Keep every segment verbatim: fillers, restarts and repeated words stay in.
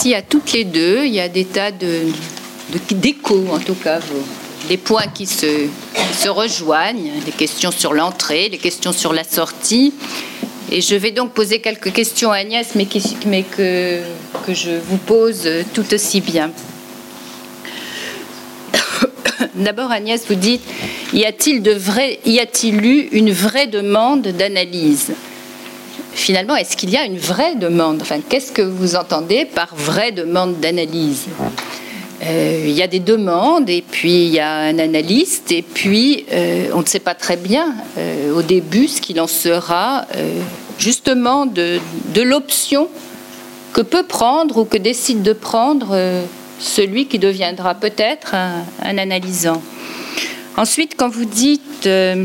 merci à toutes les deux. Il y a des tas de, de, d'échos, en tout cas, des points qui se, qui se rejoignent, des questions sur l'entrée, des questions sur la sortie. Et je vais donc poser quelques questions à Agnès, mais, qui, mais que, que je vous pose tout aussi bien. D'abord, Agnès, vous dites, y a-t-il de vrai, y a-t-il eu une vraie demande d'analyse ? Finalement, est-ce qu'il y a une vraie demande ? Enfin, qu'est-ce que vous entendez par vraie demande d'analyse ? euh, Il y a des demandes, et puis il y a un analyste, et puis euh, on ne sait pas très bien euh, au début ce qu'il en sera euh, justement de, de l'option que peut prendre ou que décide de prendre euh, celui qui deviendra peut-être un, un analysant. Ensuite, quand vous dites... Euh,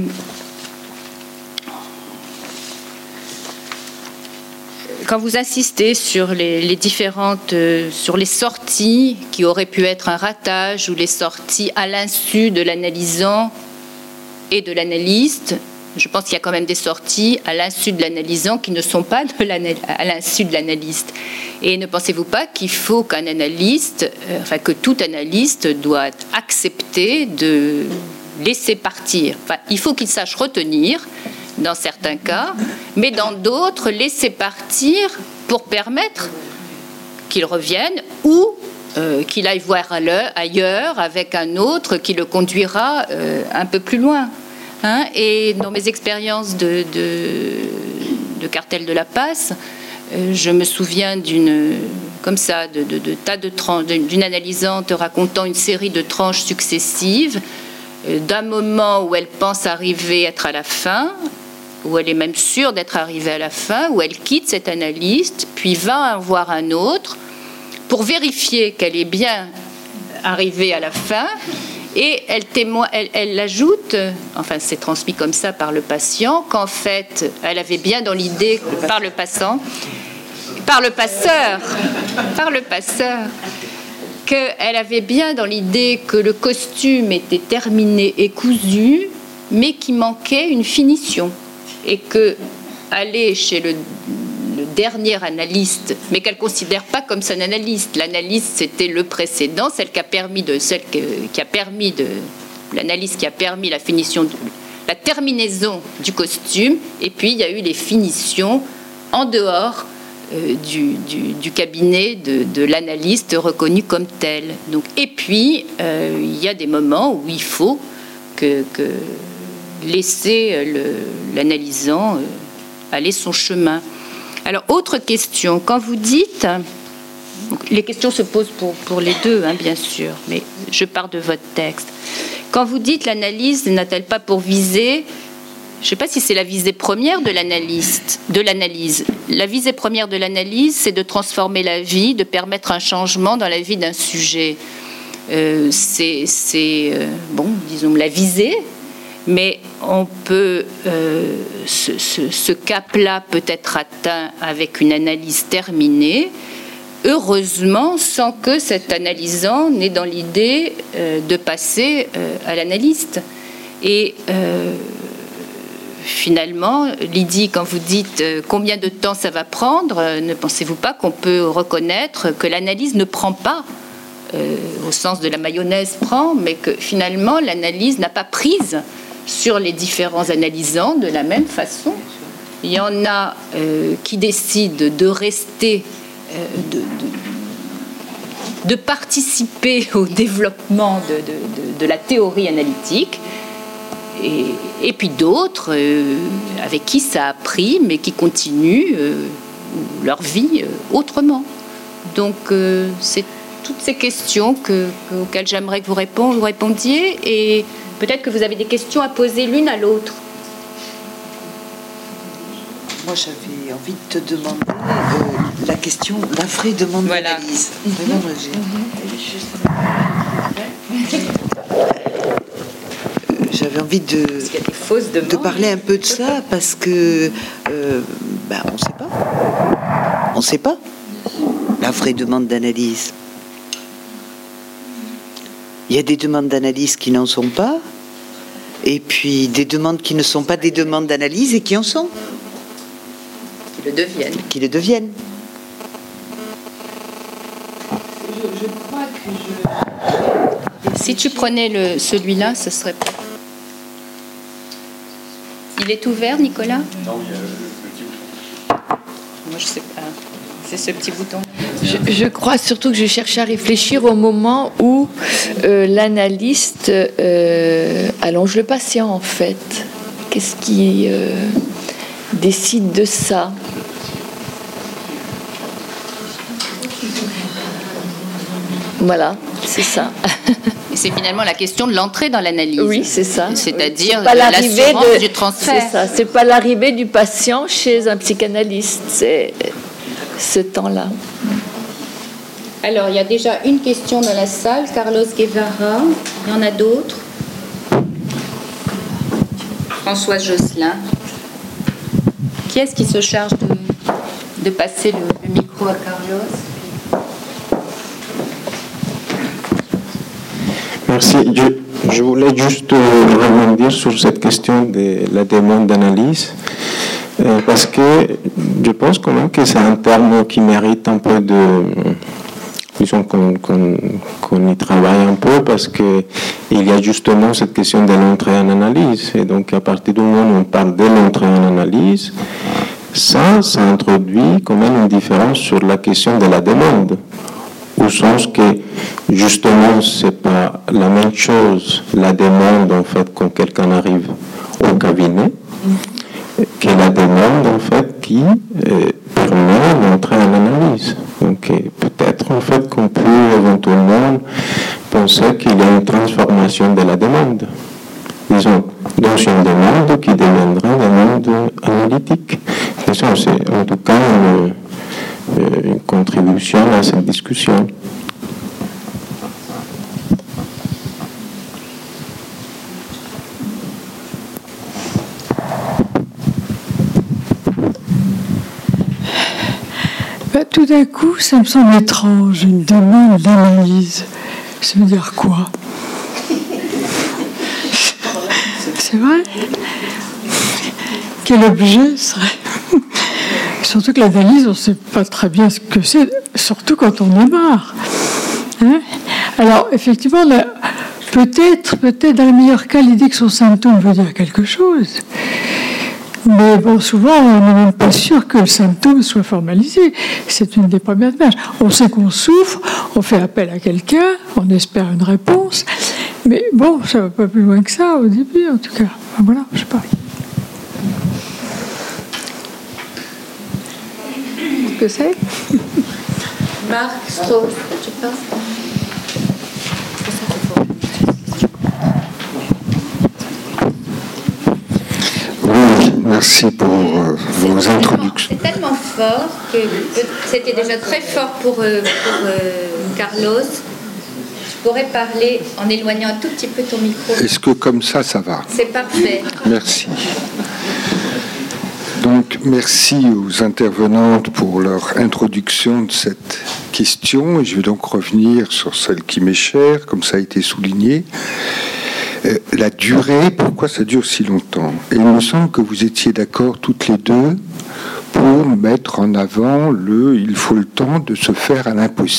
Quand vous insistez sur les, les différentes, euh, sur les sorties qui auraient pu être un ratage ou les sorties à l'insu de l'analysant et de l'analyste, je pense qu'il y a quand même des sorties à l'insu de l'analysant qui ne sont pas de à l'insu de l'analyste. Et ne pensez-vous pas qu'il faut qu'un analyste, euh, enfin que tout analyste doit accepter de laisser partir. Enfin, il faut qu'il sache retenir dans certains cas, mais dans d'autres, laisser partir pour permettre qu'il revienne ou euh, qu'il aille voir ailleurs avec un autre qui le conduira euh, un peu plus loin. Hein, et dans mes expériences de, de, de cartel de la passe, euh, je me souviens d'une, comme ça, de, de, de tas de tranches, d'une analysante racontant une série de tranches successives, euh, d'un moment où elle pense arriver, être à la fin, où elle est même sûre d'être arrivée à la fin, où elle quitte cet analyste, puis va en voir un autre pour vérifier qu'elle est bien arrivée à la fin, et elle, témoigne, elle, elle ajoute, enfin c'est transmis comme ça par le patient, qu'en fait elle avait bien dans l'idée, par le passant, par le passeur, par le passeur, qu'elle avait bien dans l'idée que le costume était terminé et cousu, mais qu'il manquait une finition. Et que aller chez le, le dernier analyste, mais qu'elle ne considère pas comme son analyste. L'analyste, c'était le précédent, celle qui a permis de, celle qui, qui a permis de, l'analyste qui a permis la finition, de, la terminaison du costume. Et puis il y a eu les finitions en dehors euh, du, du, du cabinet de, de l'analyste reconnu comme tel. Donc, et puis euh, il y a des moments où il faut que, que laisser le, l'analysant euh, aller son chemin. Alors, autre question. Quand vous dites... Donc, les questions se posent pour, pour les deux, hein, bien sûr, mais je pars de votre texte. Quand vous dites l'analyse n'a-t-elle pas pour visée... Je ne sais pas si c'est la visée première de l'analyste, de l'analyse. La visée première de l'analyse, c'est de transformer la vie, de permettre un changement dans la vie d'un sujet. Euh, c'est, c'est euh, bon, disons, la visée... Mais on peut, euh, ce, ce, ce cap-là peut être atteint avec une analyse terminée, heureusement, sans que cet analysant n'ait dans l'idée euh, de passer euh, à l'analyste. Et euh, finalement, Lydie, quand vous dites euh, combien de temps ça va prendre, euh, ne pensez-vous pas qu'on peut reconnaître que l'analyse ne prend pas, euh, au sens de la mayonnaise prend, mais que finalement l'analyse n'a pas prise sur les différents analysants de la même façon. Il y en a euh, qui décident de rester, euh, de, de, de participer au développement de, de, de, de la théorie analytique, et, et puis d'autres euh, avec qui ça a pris, mais qui continuent euh, leur vie euh, autrement. Donc euh, c'est toutes ces questions que, que, auxquelles j'aimerais que vous, répond, vous répondiez, et peut-être que vous avez des questions à poser l'une à l'autre. Moi, j'avais envie de te demander euh, la question, la vraie demande voilà. d'analyse. Vraiment, mm-hmm. euh, j'avais envie de, de parler un peu de ça, parce que euh, ben, on ne sait pas. On ne sait pas la vraie demande d'analyse. Il y a des demandes d'analyse qui n'en sont pas, et puis des demandes qui ne sont pas des demandes d'analyse et qui en sont. Qui le deviennent. Qui le deviennent. je crois que je... Si tu prenais le, celui-là, ce serait... Il est ouvert, Nicolas? Non, il y a le petit bouton. Moi, je sais pas. C'est ce petit bouton. Je, je crois surtout que je cherche à réfléchir au moment où euh, l'analyste euh, allonge le patient, en fait. Qu'est-ce qui euh, décide de ça? Voilà, c'est ça. Et c'est finalement la question de l'entrée dans l'analyse. Oui, c'est ça. C'est-à-dire oui. l'assurance de, du transfert. C'est ça. C'est pas l'arrivée du patient chez un psychanalyste. C'est ce temps-là. Alors, il y a déjà une question dans la salle. Carlos Guevara. Il y en a d'autres. Françoise Josselin. Qui est-ce qui se charge de, de passer le, le micro à Carlos? Merci. Je, je voulais juste rebondir sur cette question de la demande d'analyse, euh, parce que je pense quand même que c'est un terme qui mérite un peu de... disons qu'on, qu'on, qu'on y travaille un peu, parce qu'il y a justement cette question de l'entrée en analyse. Et donc, à partir du moment où on parle de l'entrée en analyse, ça, ça introduit quand même une différence sur la question de la demande. Au sens que, justement, c'est pas la même chose, la demande, en fait, quand quelqu'un arrive au cabinet, que la demande, en fait, qui euh, permet d'entrer en analyse. Donc, peut-être, en fait, qu'on peut éventuellement penser qu'il y a une transformation de la demande. Disons, dans une demande qui deviendra une demande analytique. C'est en tout cas une, une contribution à cette discussion. Ben, tout d'un coup, ça me semble étrange, une demande d'analyse. Ça veut dire quoi? C'est vrai? Quel objet serait... Surtout que l'analyse, on ne sait pas très bien ce que c'est, surtout quand on est marre. Hein? Alors, effectivement, là, peut-être, peut-être, dans le meilleur cas, l'idée que son symptôme veut dire quelque chose. Mais bon, souvent, on n'est même pas sûr que le symptôme soit formalisé. C'est une des premières démarches. On sait qu'on souffre, on fait appel à quelqu'un, on espère une réponse. Mais bon, ça ne va pas plus loin que ça, au début, en tout cas. Enfin, voilà, je ne sais pas. Qu'est-ce que c'est? Marc Strauss, tu penses? Oui, merci pour euh, vos introductions. C'est tellement fort que c'était déjà très fort pour, euh, pour euh, Carlos. Je pourrais parler en éloignant un tout petit peu ton micro. Est-ce que comme ça, ça va? C'est parfait. Merci. Donc, merci aux intervenantes pour leur introduction de cette question. Et je vais donc revenir sur celle qui m'est chère, comme ça a été souligné. Euh, la durée, pourquoi ça dure si longtemps? Et il me semble que vous étiez d'accord toutes les deux pour mettre en avant le « il faut le temps de se faire à l'impossible ».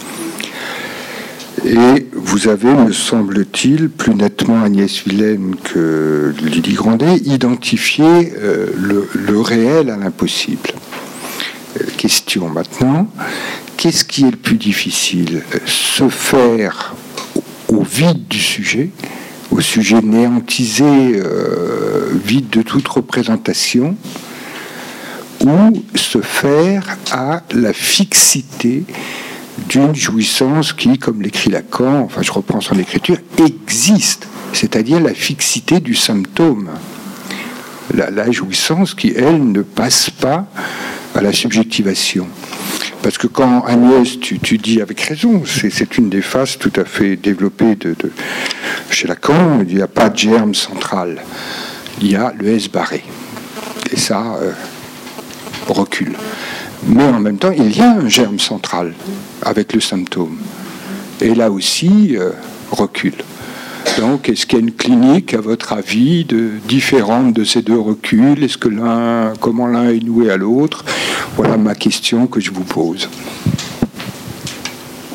Et vous avez, me semble-t-il, plus nettement Agnès Vilaine que Lydie Grandet, identifié euh, le, le réel à l'impossible. Euh, question maintenant, qu'est-ce qui est le plus difficile? Se faire au vide du sujet, au sujet néantisé, euh, vide de toute représentation, ou se faire à la fixité d'une jouissance qui, comme l'écrit Lacan, enfin je reprends son écriture, existe, c'est-à-dire la fixité du symptôme. La, la jouissance qui, elle, ne passe pas à la subjectivation. Parce que quand Agnès, tu, tu dis avec raison, c'est, c'est une des phases tout à fait développées de, de, chez Lacan, il n'y a pas de germe central, il y a le S barré. Et ça euh, recule. Mais en même temps, il y a un germe central avec le symptôme. Et là aussi, euh, recule. Donc, est-ce qu'il y a une clinique, à votre avis, de, différente de ces deux reculs? Est-ce que l'un, comment l'un est noué à l'autre? Voilà ma question que je vous pose.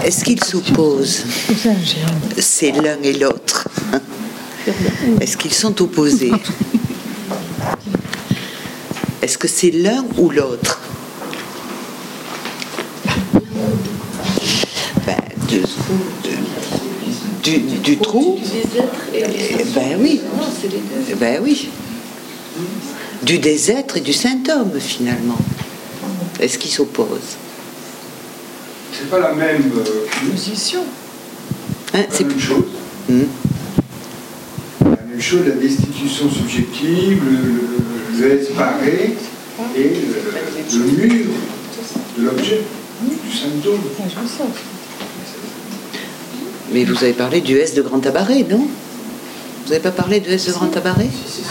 est-ce qu'ils s'opposent? C'est l'un et l'autre. Est-ce qu'ils sont opposés? Est-ce que c'est l'un ou l'autre? Ben, de, de, du, du trou. Ben oui. Ben oui. Du désêtre et du Saint-Homme, finalement. Est-ce qu'ils s'opposent? C'est pas la même euh, Position. Hein, c'est la même chose. Hum. La même chose, la destitution subjective, le, le, le S barré et le, le mur de l'objet, du symptôme. Mais vous avez parlé du S de grand tabaret, non? Vous n'avez pas parlé de S de grand tabaret?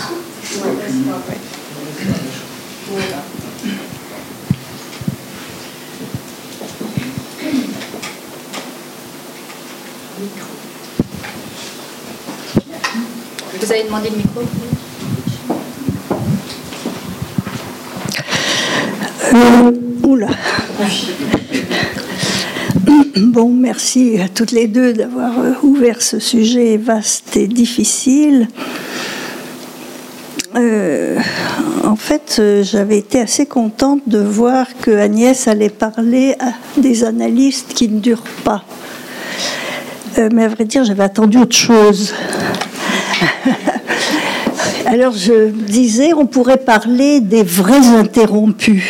Vous avez demandé le micro? Euh, oula. Bon, merci à toutes les deux d'avoir ouvert ce sujet vaste et difficile. Euh, en fait, j'avais été assez contente de voir que Agnès allait parler à des analystes qui ne durent pas. Euh, mais à vrai dire, j'avais attendu autre chose. Alors je disais, on pourrait parler des vrais interrompus.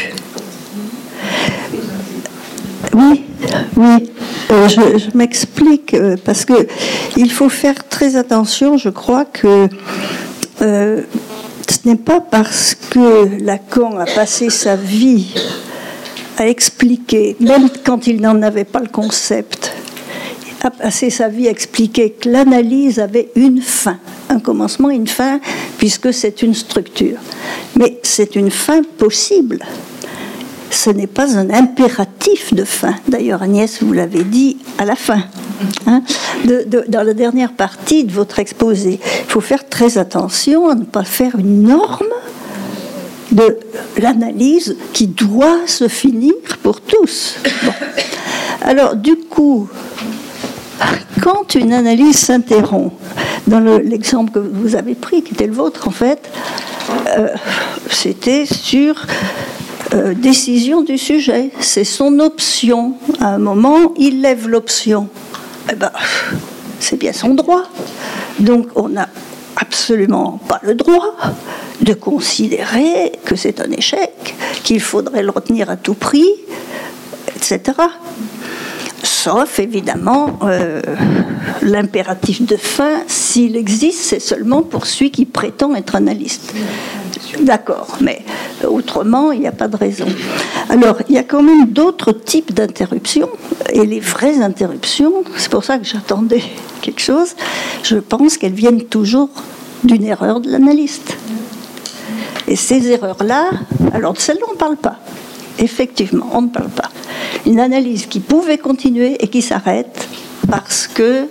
Oui, oui, euh, je, je m'explique, euh, parce que il faut faire très attention, je crois que euh, ce n'est pas parce que Lacan a passé sa vie à expliquer, même quand il n'en avait pas le concept, a passé sa vie à expliquer que l'analyse avait une fin, un commencement et une fin, puisque c'est une structure. Mais c'est une fin possible. Ce n'est pas un impératif de fin. D'ailleurs, Agnès, vous l'avez dit à la fin, hein, de, de, dans la dernière partie de votre exposé. Il faut faire très attention à ne pas faire une norme de l'analyse qui doit se finir pour tous. Bon. Alors, du coup, quand une analyse s'interrompt, dans le, l'exemple que vous avez pris, qui était le vôtre en fait, euh, c'était sur euh, décision du sujet. C'est son option. À un moment, il lève l'option. Eh ben, c'est bien son droit. Donc, on n'a absolument pas le droit de considérer que c'est un échec, qu'il faudrait le retenir à tout prix, et cetera. Sauf, évidemment, euh, l'impératif de fin, s'il existe, c'est seulement pour celui qui prétend être analyste. D'accord, mais autrement, il n'y a pas de raison. Alors, il y a quand même d'autres types d'interruptions, et les vraies interruptions, c'est pour ça que j'attendais quelque chose, je pense qu'elles viennent toujours d'une erreur de l'analyste. Et ces erreurs-là, alors de celles-là, on ne parle pas. Effectivement, on ne parle pas. Une analyse qui pouvait continuer et qui s'arrête parce que...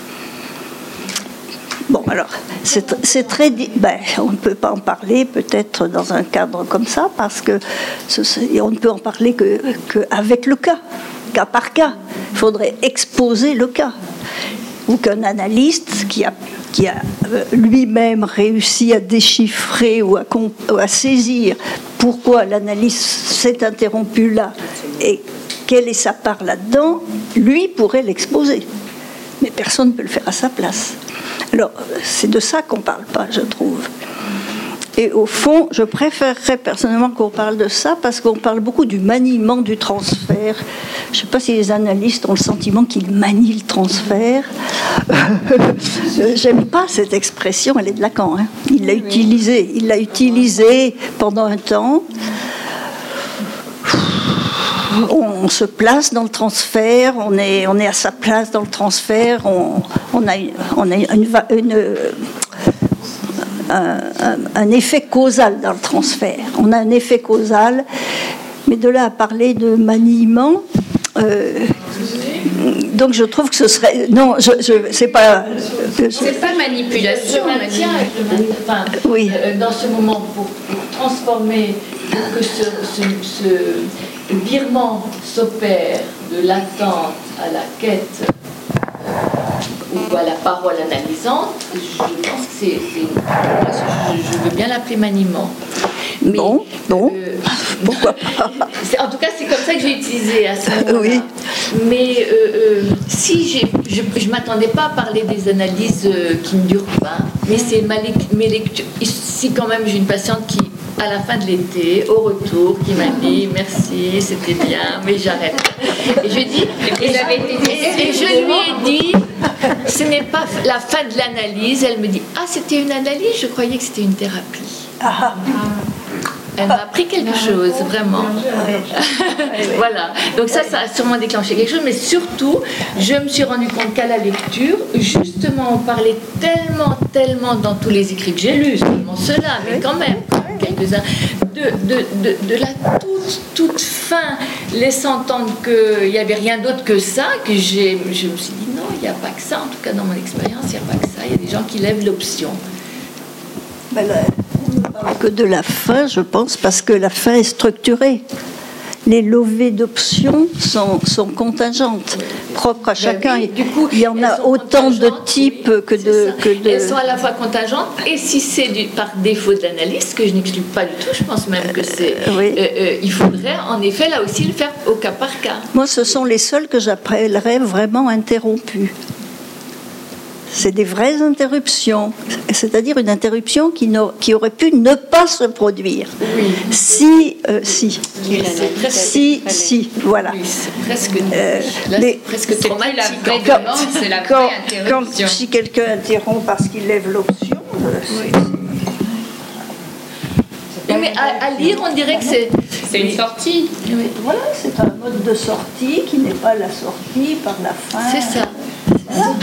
Bon, alors, c'est, c'est très... Ben, on ne peut pas en parler peut-être dans un cadre comme ça parce que ce, on ne peut en parler que, que avec le cas, cas par cas. Il faudrait exposer le cas. Ou qu'un analyste qui a, qui a lui-même réussi à déchiffrer ou à, ou à saisir pourquoi l'analyse s'est interrompue là et quelle est sa part là-dedans, lui pourrait l'exposer. Mais personne ne peut le faire à sa place. Alors, c'est de ça qu'on ne parle pas, je trouve. Et au fond, je préférerais personnellement qu'on parle de ça parce qu'on parle beaucoup du maniement du transfert. Je ne sais pas si les analystes ont le sentiment qu'ils manient le transfert. J'aime pas cette expression, elle est de Lacan. Hein. Il l'a utilisée, il l'a utilisée pendant un temps. On se place dans le transfert, on est, on est à sa place dans le transfert, on, on a, on a une, une, un, un, un effet causal dans le transfert. On a un effet causal, mais de là à parler de maniement, euh, donc je trouve que ce serait... Non, je, je, c'est pas... Je, c'est pas manipulation. Je maintiens avec le maintien, enfin, oui. euh, dans ce moment, pour, pour transformer, pour que ce... ce, ce le virement s'opère de l'attente à la quête euh, ou à la parole analysante, je pense que c'est, c'est je, je veux bien l'appeler maniement. Mais, bon, bon, euh, pourquoi pas. En tout cas, c'est comme ça que j'ai utilisé à ce moment-là. Oui. Mais euh, euh, si j'ai, je ne m'attendais pas à parler des analyses euh, qui ne durent pas, mais c'est ma, mes lectures. Ici, quand même, j'ai une patiente qui, à la fin de l'été, au retour, qui m'a dit merci, c'était bien, mais j'arrête. Et je dis, et, et, et je lui ai dit, ce n'est pas la fin de l'analyse. Elle me dit, ah, c'était une analyse, je croyais que c'était une thérapie. Ah. Elle m'a appris quelque chose, vraiment. Voilà. Donc ça, ça a sûrement déclenché quelque chose, mais surtout, je me suis rendu compte qu'à la lecture, justement, on parlait tellement, tellement dans tous les écrits que j'ai lus, seulement ceux-là, mais quand même, quelques-uns, de, de, de, de la toute, toute fin, laissant entendre qu'il n'y avait rien d'autre que ça, que j'ai, je me suis dit, non, il n'y a pas que ça, en tout cas dans mon expérience, il n'y a pas que ça, il y a des gens qui lèvent l'option. Ben là, que de la fin, je pense, parce que la fin est structurée. Les levées d'options sont, sont contingentes, propres à chacun. Oui, du coup, il y en a autant de types oui, que, de, que de... Elles sont à la fois contingentes, et si c'est du, par défaut de l'analyse, ce que je n'exclus pas du tout, je pense même que c'est... Euh, oui. euh, euh, il faudrait, en effet, là aussi, le faire au cas par cas. Moi, ce sont les seuls que j'appellerais vraiment interrompus. C'est des vraies interruptions, c'est-à-dire une interruption qui, qui aurait pu ne pas se produire. Oui. Si, euh, si, presque, si, si, voilà. Oui, c'est presque, euh, là, mais, c'est presque traumatique. C'est la vraie demande, c'est la quand, vraie interruption. Quand, si quelqu'un interrompt parce qu'il lève l'option, euh, oui. Oui, mais à, à lire, on dirait que c'est... C'est une sortie. Oui. Voilà, c'est un mode de sortie qui n'est pas la sortie par la fin. C'est ça. C'est ça.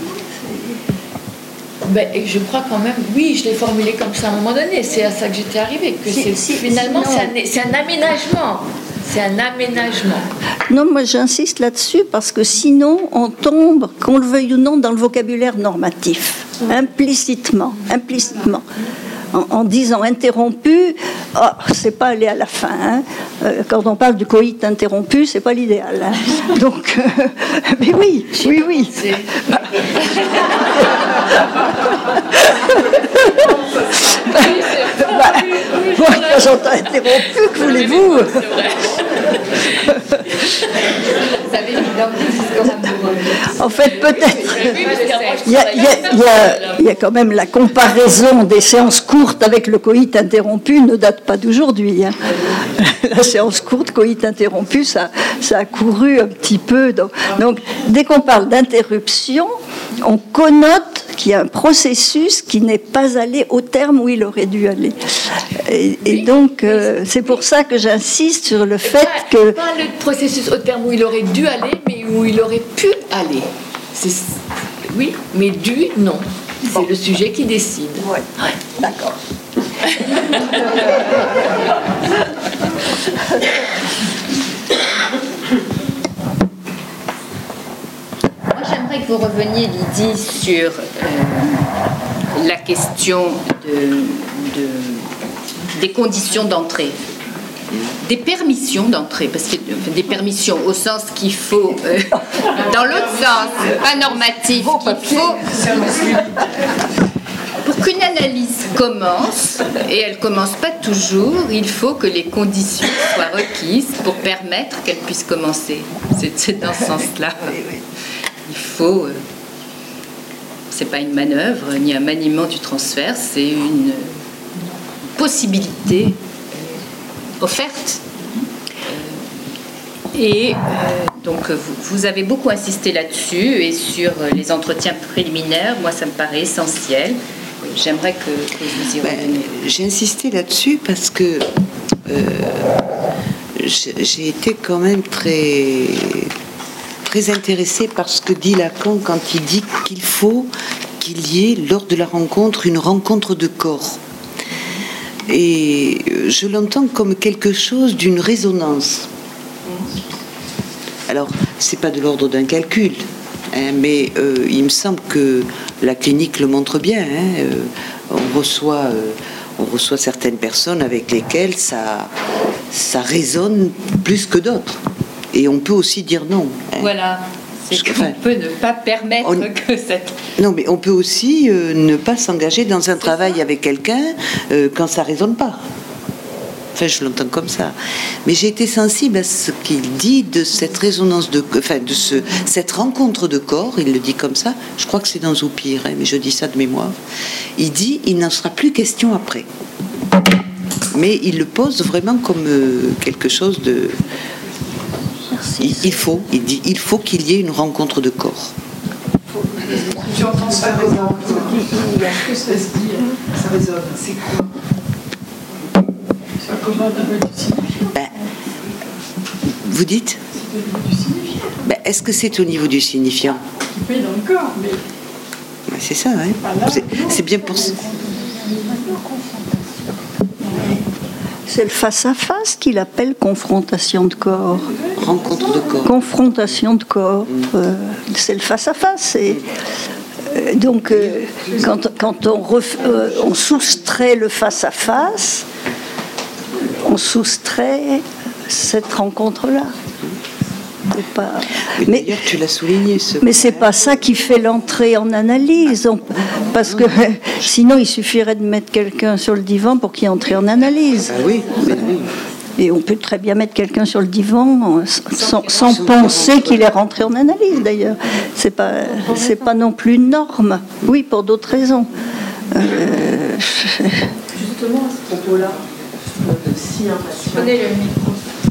Ben, je crois quand même, oui, je l'ai formulé comme ça à un moment donné, c'est à ça que j'étais arrivée, que si, c'est, si, finalement sinon... c'est, un, c'est un aménagement, c'est un aménagement. Non, moi j'insiste là-dessus parce que sinon on tombe, qu'on le veuille ou non, dans le vocabulaire normatif, implicitement, implicitement. En, en disant interrompu, oh, c'est pas aller à la fin. Hein. Euh, quand on parle du coït interrompu, c'est pas l'idéal. Hein. Donc, euh, mais oui, oui, oui. Bah. bah, moi, quand j'entends interrompu, que voulez-vous? En fait, peut-être. Il y, a, il, y a, il, y a, il y a quand même la comparaison des séances courtes avec le coït interrompu ne date pas d'aujourd'hui. Hein. La séance courte, coït interrompu, ça, ça a couru un petit peu. Donc, donc dès qu'on parle d'interruption, on connote qu'il y a un processus qui n'est pas allé au terme où il aurait dû aller. Et, et donc, euh, c'est pour ça que j'insiste sur le fait pas, que... Pas le processus au terme où il aurait dû aller, mais où il aurait pu aller. C'est, oui, mais dû, non. C'est bon. Le sujet qui décide. Oui, ouais, d'accord. Moi, j'aimerais que vous reveniez, Lydie, sur euh, la question de, de, des conditions d'entrée. Des permissions d'entrée, parce que des permissions au sens qu'il faut, euh, dans l'autre sens, pas normatif, qu'il faut, pour qu'une analyse commence, et elle commence pas toujours, il faut que les conditions soient requises pour permettre qu'elle puisse commencer. C'est, c'est dans ce sens-là. Il faut, euh, c'est pas une manœuvre, ni un maniement du transfert, c'est une possibilité offerte. Et euh, donc vous, vous avez beaucoup insisté là-dessus et sur les entretiens préliminaires, moi ça me paraît essentiel. J'aimerais que, que vous y reveniez. Ben, j'ai insisté là-dessus parce que euh, j'ai été quand même très, très intéressée par ce que dit Lacan quand il dit qu'il faut qu'il y ait lors de la rencontre une rencontre de corps. Et je l'entends comme quelque chose d'une résonance. Alors, c'est pas de l'ordre d'un calcul, hein, mais euh, il me semble que la clinique le montre bien. Hein, euh, on reçoit, euh, on reçoit certaines personnes avec lesquelles ça, ça résonne plus que d'autres. Et on peut aussi dire non. Hein. Voilà. C'est qu'on enfin, peut ne pas permettre on, que cette... Non, mais on peut aussi euh, ne pas s'engager dans un travail ça. avec quelqu'un euh, quand ça ne résonne pas. Enfin, je l'entends comme ça. Mais j'ai été sensible à ce qu'il dit de cette résonance, de, enfin, de ce, cette rencontre de corps, il le dit comme ça, je crois que c'est dans Zoupir, hein, mais je dis ça de mémoire. Il dit, il n'en sera plus question après. Mais il le pose vraiment comme euh, quelque chose de... Il, il faut, il dit, il faut qu'il y ait une rencontre de corps. Tu entends ça résonne. Qu'est-ce que ça se dit? Ça résonne. C'est quoi? C'est comment on appelle du signifiant? Ben, vous dites? C'est au niveau du signifiant. Ben, est-ce que c'est au niveau du signifiant? Qui paye dans le corps, mais. Ben, c'est ça, hein. C'est, c'est bien pour ça. C'est le face-à-face qu'il appelle confrontation de corps. Rencontre de corps. Confrontation de corps. Mmh. Euh, c'est le face-à-face. Et, euh, donc, euh, quand, quand on, ref, euh, on soustrait le face-à-face, on soustrait cette rencontre-là. C'est pas... Oui, mais d'ailleurs, tu l'as souligné. Ce mais c'est pas ça qui fait l'entrée en analyse, on... parce que sinon il suffirait de mettre quelqu'un sur le divan pour qu'il entre en analyse. Ah oui, mais oui. Et on peut très bien mettre quelqu'un sur le divan sans, sans penser qu'il est rentré en analyse. D'ailleurs, c'est pas c'est pas non plus une norme. Oui, pour d'autres raisons. Euh... Justement, à ce propos-là, si un patient. Prenez le micro.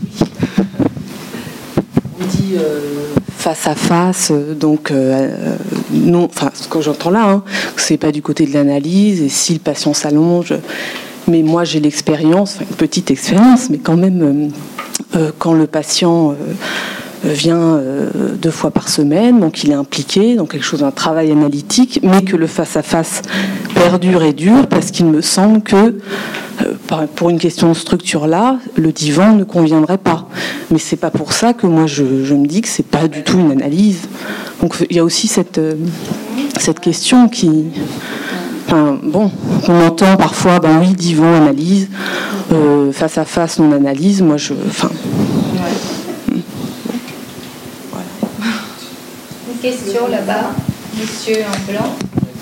On dit euh, face à face, donc euh, non, enfin ce que j'entends là, hein, c'est pas du côté de l'analyse, et si le patient s'allonge, mais moi j'ai l'expérience, enfin, une petite expérience, mais quand même euh, euh, quand le patient euh, vient euh, deux fois par semaine, donc il est impliqué dans quelque chose, un travail analytique, mais que le face à face perdure et dure, parce qu'il me semble que pour une question de structure là, le divan ne conviendrait pas. Mais c'est pas pour ça que moi je, je me dis que c'est pas du tout une analyse. Donc il y a aussi cette, cette question qui, enfin, bon, on entend parfois, ben oui, divan, analyse, euh, face à face, non analyse. Moi je, enfin. Une question là-bas, monsieur en blanc.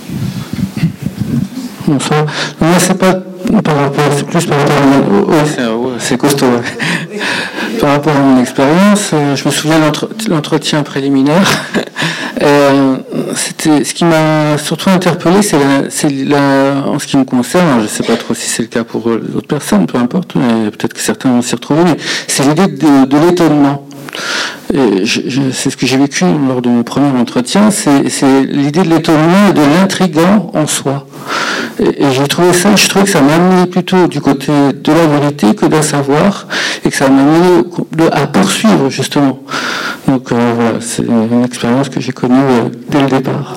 Enfin, moi c'est pas par rapport, c'est plus par rapport à mon, ouais, c'est, ouais, c'est costaud. Ouais. Par rapport à mon expérience, euh, je me souviens de l'entre, l'entretien préliminaire. euh, c'était ce qui m'a surtout interpellé, c'est, la, c'est la, en ce qui me concerne. Alors, je sais pas trop si c'est le cas pour d'autres personnes, peu importe, mais peut-être que certains vont s'y retrouver. Mais c'est l'idée de, de l'étonnement. Et je, je, c'est ce que j'ai vécu lors de mon premier entretien, c'est, c'est l'idée de l'étonnement et de l'intrigant en soi. Et, et j'ai trouvé ça, je trouvais que ça m'amenait plutôt du côté de la vérité que d'un savoir, et que ça m'amenait à poursuivre justement. Donc euh, voilà, c'est une expérience que j'ai connue euh, dès le départ.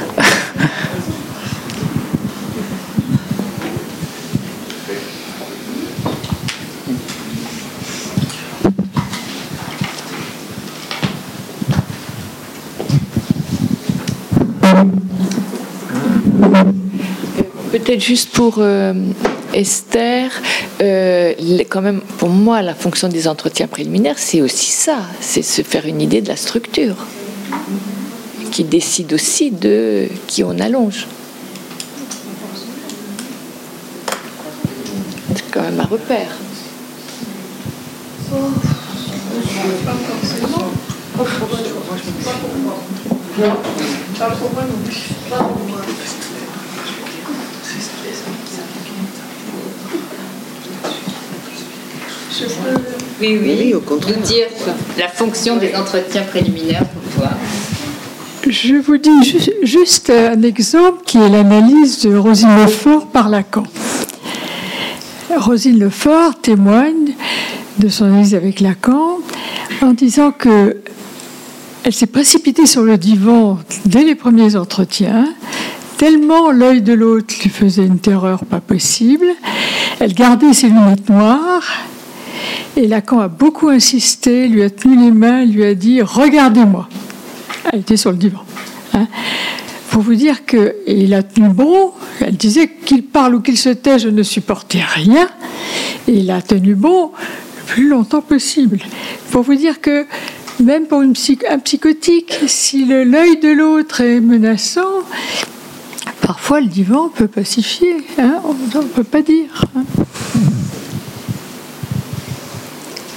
Peut-être juste pour euh, Esther, euh, quand même, pour moi, la fonction des entretiens préliminaires, c'est aussi ça, c'est se faire une idée de la structure, qui décide aussi de qui on allonge. C'est quand même un repère. Oui, oui, oui, au contraire. Vous dire la fonction des entretiens préliminaires pour toi. Je vous dis ju- juste un exemple qui est l'analyse de Rosine Lefort par Lacan. Rosine Lefort témoigne de son analyse avec Lacan en disant que elle s'est précipitée sur le divan dès les premiers entretiens, tellement l'œil de l'autre lui faisait une terreur pas possible. Elle gardait ses lunettes noires. Et Lacan a beaucoup insisté, lui a tenu les mains, lui a dit « Regardez-moi ». Elle était sur le divan. Hein. Pour vous dire qu'il a tenu bon, elle disait qu'il parle ou qu'il se tait, je ne supportais rien. Et il a tenu bon le plus longtemps possible. Pour vous dire que même pour une psy- un psychotique, si le- l'œil de l'autre est menaçant, parfois le divan peut pacifier, hein, on ne peut pas dire. Hein. Colette ?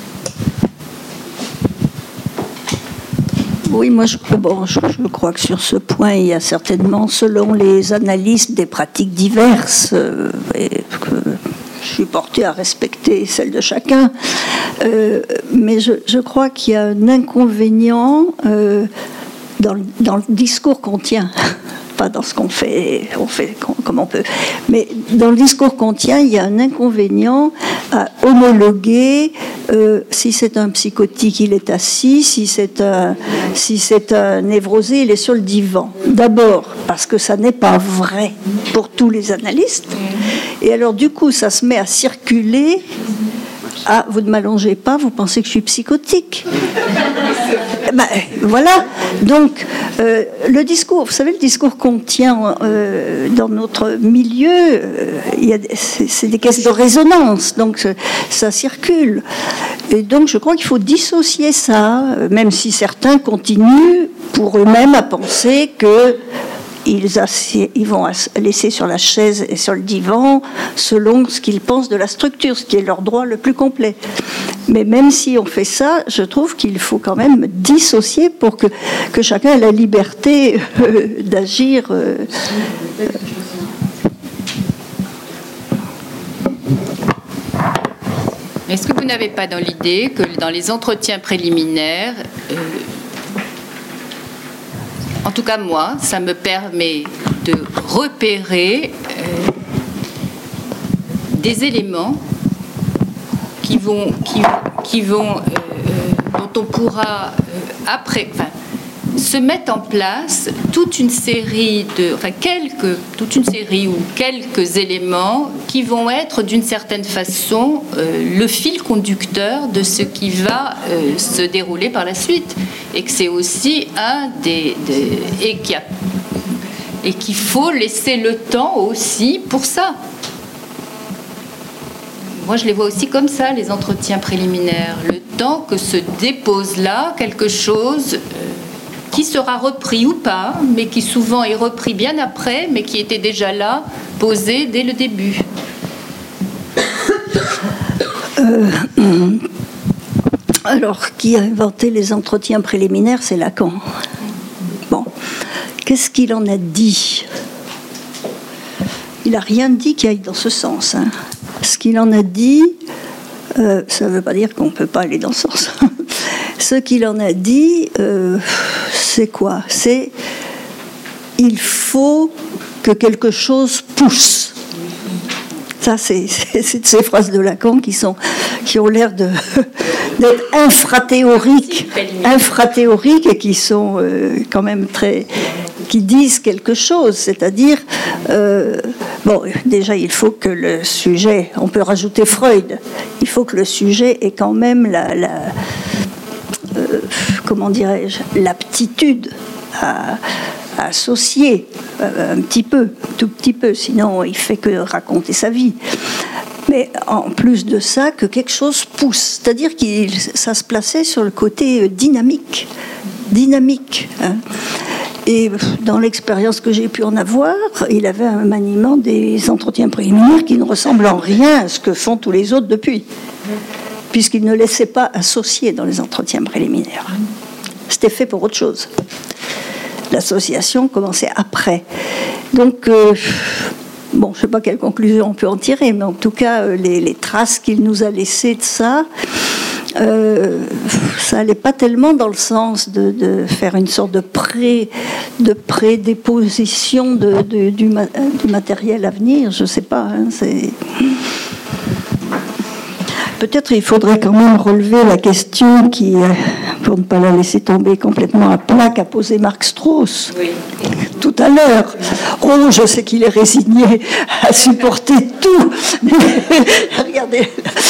Oui, moi je, bon, je, je crois que sur ce point, il y a certainement, selon les analystes, des pratiques diverses, euh, et que je suis portée à respecter celles de chacun. Euh, mais je, je crois qu'il y a un inconvénient euh, dans, le, dans le discours qu'on tient. Pas dans ce qu'on fait, on fait comme on peut. Mais dans le discours qu'on tient, il y a un inconvénient à homologuer. Euh, si c'est un psychotique, il est assis. Si c'est un, si c'est un névrosé, il est sur le divan. D'abord, parce que ça n'est pas vrai pour tous les analystes. Et alors, du coup, ça se met à circuler. Ah, vous ne m'allongez pas, vous pensez que je suis psychotique. Ben, voilà. Donc, euh, le discours, vous savez, le discours qu'on tient euh, dans notre milieu, euh, il y a, c'est, c'est des caisses de résonance, donc ça, ça circule. Et donc, je crois qu'il faut dissocier ça, même si certains continuent pour eux-mêmes à penser que Ils, assi- ils vont laisser sur la chaise et sur le divan selon ce qu'ils pensent de la structure, ce qui est leur droit le plus complet. Mais même si on fait ça, je trouve qu'il faut quand même dissocier pour que, que chacun ait la liberté euh, d'agir. Euh, euh. Est-ce que vous n'avez pas dans l'idée que dans les entretiens préliminaires, euh, en tout cas, moi, ça me permet de repérer euh, des éléments qui vont, qui, qui vont, euh, dont on pourra euh, après, enfin, se mettre en place toute une série de, enfin quelques, toute une série ou quelques éléments qui vont être d'une certaine façon euh, le fil conducteur de ce qui va euh, se dérouler par la suite, et que c'est aussi un des, des et qu'il y a, et qu'il faut laisser le temps aussi pour ça. Moi, je les vois aussi comme ça, les entretiens préliminaires, le temps que se dépose là quelque chose. Euh, qui sera repris ou pas, mais qui souvent est repris bien après, mais qui était déjà là, posé dès le début. Euh, alors, qui a inventé les entretiens préliminaires, c'est Lacan. Bon, qu'est-ce qu'il en a dit ? Il n'a rien dit qui aille dans ce sens. Hein. Ce qu'il en a dit, euh, ça ne veut pas dire qu'on ne peut pas aller dans ce sens. Ce qu'il en a dit, euh, c'est quoi ? C'est il faut que quelque chose pousse. Ça, c'est, c'est, c'est ces phrases de Lacan qui sont, qui ont l'air de, d'être infrathéoriques, infrathéoriques et qui sont euh, quand même très, qui disent quelque chose. C'est-à-dire, euh, bon, déjà, il faut que le sujet, on peut rajouter Freud, il faut que le sujet ait quand même la, la Euh, comment dirais-je, l'aptitude à, à associer euh, un petit peu, tout petit peu, sinon il fait que raconter sa vie. Mais en plus de ça, que quelque chose pousse, c'est-à-dire que ça se plaçait sur le côté dynamique, dynamique. Hein. Et dans l'expérience que j'ai pu en avoir, il avait un maniement des entretiens préliminaires qui ne ressemble en rien à ce que font tous les autres depuis. Puisqu'il ne laissait pas associer dans les entretiens préliminaires. C'était fait pour autre chose. L'association commençait après. Donc, euh, bon, je ne sais pas quelle conclusion on peut en tirer, mais en tout cas, euh, les, les traces qu'il nous a laissées de ça, euh, ça n'allait pas tellement dans le sens de, de faire une sorte de pré, de prédéposition de, de, du, du matériel à venir. Je ne sais pas, hein, c'est... Peut-être il faudrait quand même relever la question qui, pour ne pas la laisser tomber complètement à plat, qu'a posée Mark Strauss oui. tout à l'heure. Oh, je sais qu'il est résigné à supporter tout. Mais, regardez.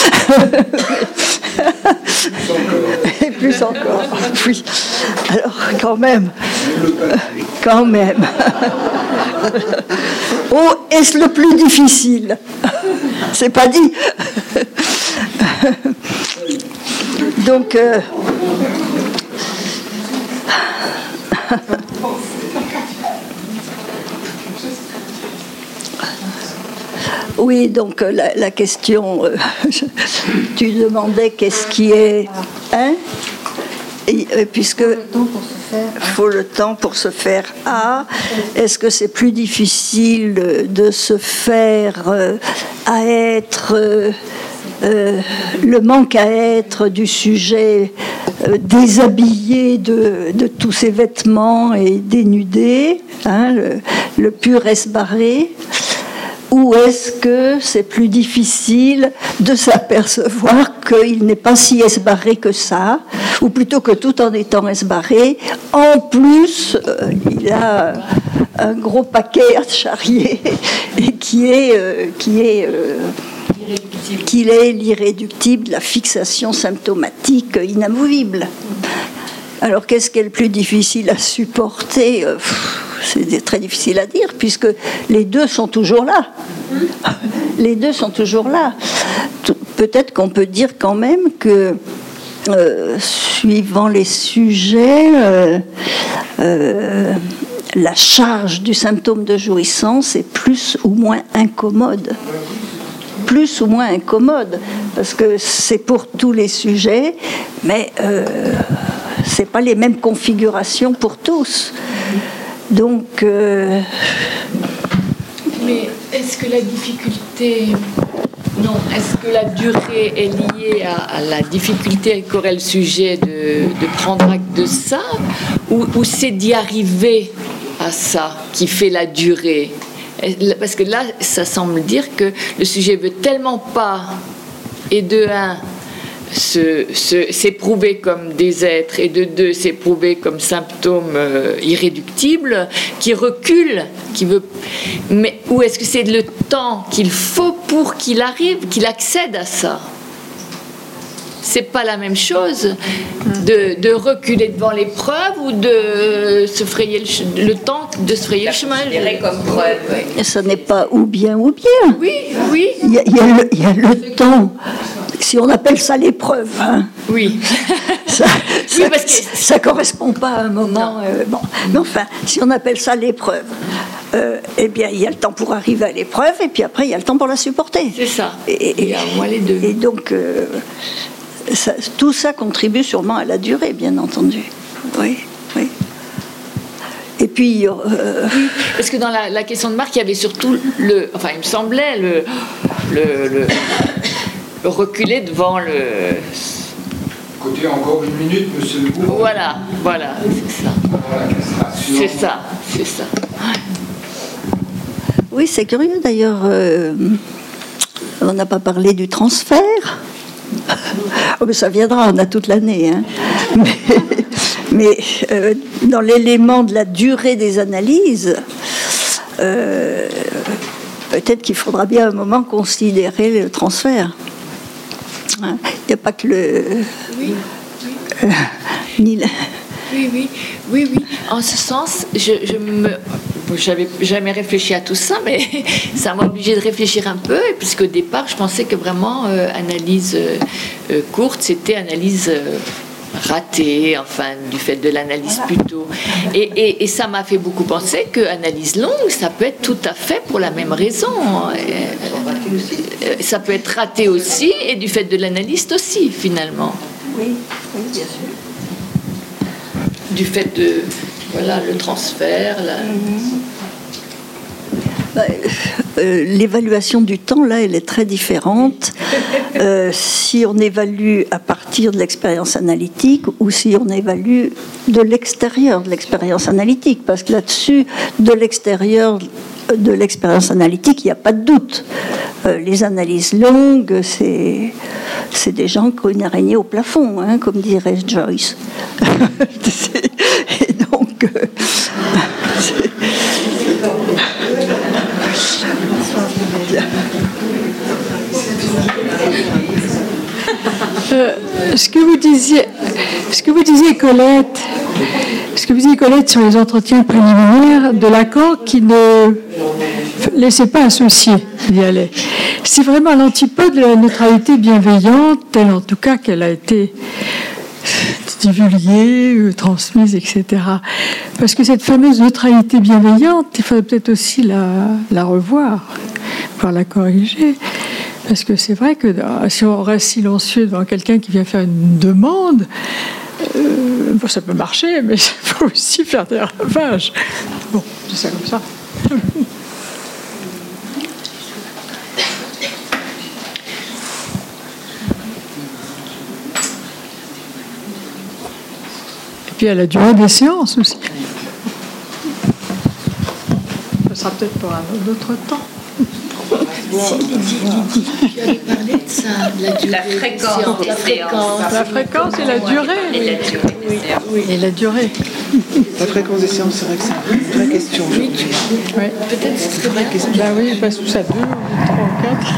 Et plus encore. Oui. Alors, quand même. Quand même. Oh, est-ce le plus difficile ? C'est pas dit. Donc, euh, oui, donc la, la question, euh, tu demandais qu'est-ce qui est, hein, et, et puisque faut le temps pour se faire A, est-ce que c'est plus difficile de se faire euh, à être euh, euh, le manque à être du sujet euh, déshabillé de, de tous ses vêtements et dénudé, hein, le, le pur esbarré? Ou est-ce que c'est plus difficile de s'apercevoir qu'il n'est pas si esbarré que ça, ou plutôt que tout en étant esbarré, en plus, euh, il a un gros paquet à charrier et qui est, euh, qui est, euh, qu'il est l'irréductible, la fixation symptomatique inamovible. Alors qu'est-ce qui est le plus difficile à supporter? C'est très difficile à dire, puisque les deux sont toujours là. Les deux sont toujours là. Peut-être qu'on peut dire quand même que, euh, suivant les sujets, euh, euh, la charge du symptôme de jouissance est plus ou moins incommode. Plus ou moins incommode, parce que c'est pour tous les sujets, mais euh, c'est pas les mêmes configurations pour tous. Donc, euh... mais est-ce que la difficulté, non, est-ce que la durée est liée à, à la difficulté qu'aurait le sujet de, de prendre acte de ça, ou, ou c'est d'y arriver à ça qui fait la durée? Parce que là, ça semble dire que le sujet veut tellement pas, et de un, se, se, s'éprouver comme des êtres, et de deux, s'éprouver comme symptômes euh, irréductibles, qui recule, qui veut. Mais où est-ce que c'est le temps qu'il faut pour qu'il arrive, qu'il accède à ça? C'est pas la même chose de, de reculer devant l'épreuve ou de se frayer le, le temps de se frayer le chemin. Comme preuve, oui. Et ça n'est pas ou bien ou bien. Oui, oui. Il y a, il y a, le, il y a le temps. Si on appelle ça l'épreuve, hein. Oui. Ça, ça, oui, parce que ça correspond pas à un moment. Euh, bon, mais enfin, si on appelle ça l'épreuve, euh, eh bien, il y a le temps pour arriver à l'épreuve, et puis après, il y a le temps pour la supporter. C'est ça. Et, et, il y a au moins les deux. Et donc. Euh, Ça, tout ça contribue sûrement à la durée, bien entendu. Oui, oui. Et puis... Euh... Oui, parce que dans la, la question de Marc, il y avait surtout le... Enfin, il me semblait le, le, le, le reculer devant le... Côté encore une minute, monsieur le bourg. Voilà, voilà, c'est ça. C'est ça, c'est ça. Oui, c'est curieux d'ailleurs. Euh, on n'a pas parlé du transfert. Oh, mais ça viendra, on a toute l'année. Hein. Mais, mais euh, dans l'élément de la durée des analyses, euh, peut-être qu'il faudra bien à un moment considérer le transfert. Hein. Il n'y a pas que le... Oui, oui. Euh, ni le... Oui, oui, oui, oui. En ce sens, je, je me... J'avais jamais réfléchi à tout ça, mais ça m'a obligé de réfléchir un peu, puisqu'au départ, je pensais que vraiment, euh, analyse euh, courte, c'était analyse euh, ratée, enfin, du fait de l'analyse plutôt. Et, et, et ça m'a fait beaucoup penser que analyse longue, ça peut être tout à fait pour la même raison. Et, ça peut être raté aussi, et du fait de l'analyste aussi, finalement. Oui, oui, bien sûr. Du fait de... Voilà, le transfert. La... Bah, euh, l'évaluation du temps, là, elle est très différente. Euh, si on évalue à partir de l'expérience analytique ou si on évalue de l'extérieur de l'expérience analytique. Parce que là-dessus, de l'extérieur de l'expérience analytique, il n'y a pas de doute. Euh, les analyses longues, c'est, c'est des gens qui ont une araignée au plafond, hein, comme dirait Joyce. Et donc... Euh, Euh, ce que vous disiez, ce que vous disiez, Colette, ce que vous disiez, Colette, sur les entretiens préliminaires de l'accord qui ne laissait pas associer d'y aller. c'est vraiment l'antipode de la neutralité bienveillante, telle en tout cas qu'elle a été divulguée, euh, transmise, et cetera. Parce que cette fameuse neutralité bienveillante, il faudrait peut-être aussi la, la revoir, voire la corriger. Parce que c'est vrai que euh, si on reste silencieux devant quelqu'un qui vient faire une demande, euh, bon, ça peut marcher, mais ça peut aussi faire des ravages. Bon, c'est ça comme ça. Et puis à la durée des séances aussi. Ça sera peut-être pour un autre temps. Tu avais parlé de ça, de la durée. La fréquence des la séances. La fréquence et la durée. Et la durée des séances. Oui, et la durée. La fréquence des séances, c'est vrai que c'est une vraie question. Oui. Peut-être que c'est vrai. Bah oui, je passe tous à deux, trois, quatre.